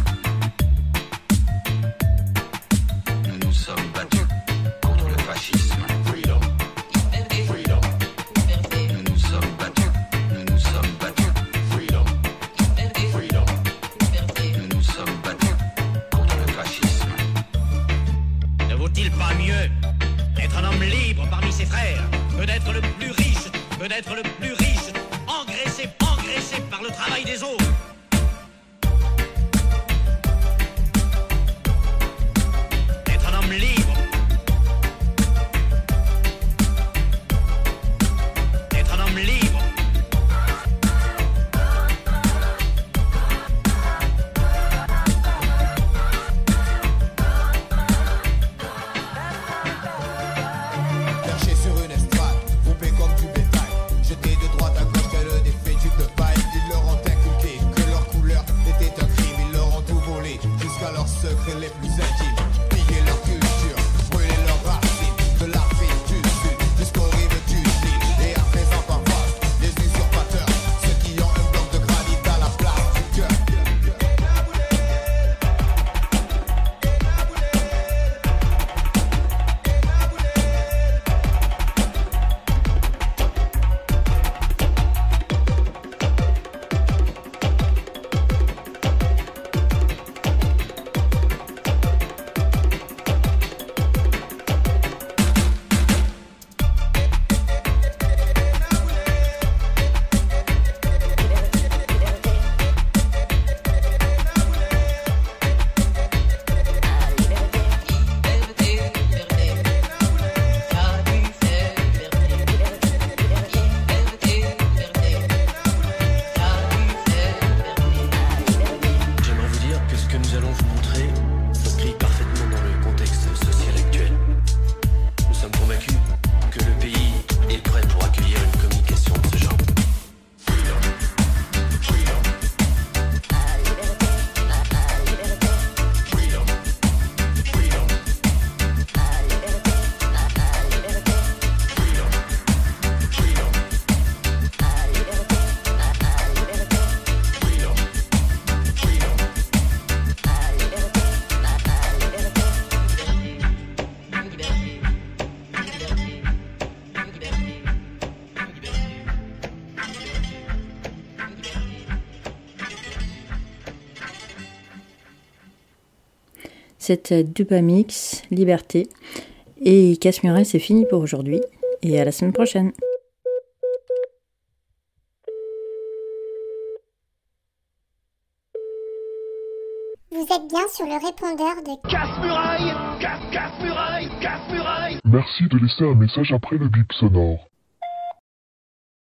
Nous nous sommes battus contre le fascisme. Freedom. Freedom. Nous nous sommes battus, nous nous sommes battus. Freedom. Freedom. Nous nous sommes battus contre le fascisme. Ne vaut-il pas mieux d'être un homme libre parmi ses frères que d'être le plus riche, que d'être le plus riche, engraissé, engraissé par le travail des autres? D'être un homme libre secrets les plus intimes. Piller leur culture, brûler leurs racines. De l'Afrique du Sud jusqu'aux rives du Nil. Et à présent parfois, les usurpateurs, ceux qui ont un bloc de granit à la place du cœur. C'était Dupamix, Liberté. Et Casse-Muraille, c'est fini pour aujourd'hui. Et à la semaine prochaine. Vous êtes bien sur le répondeur de Casse-Muraille, casse, casse-muraille, casse-muraille. Merci de laisser un message après le bip sonore.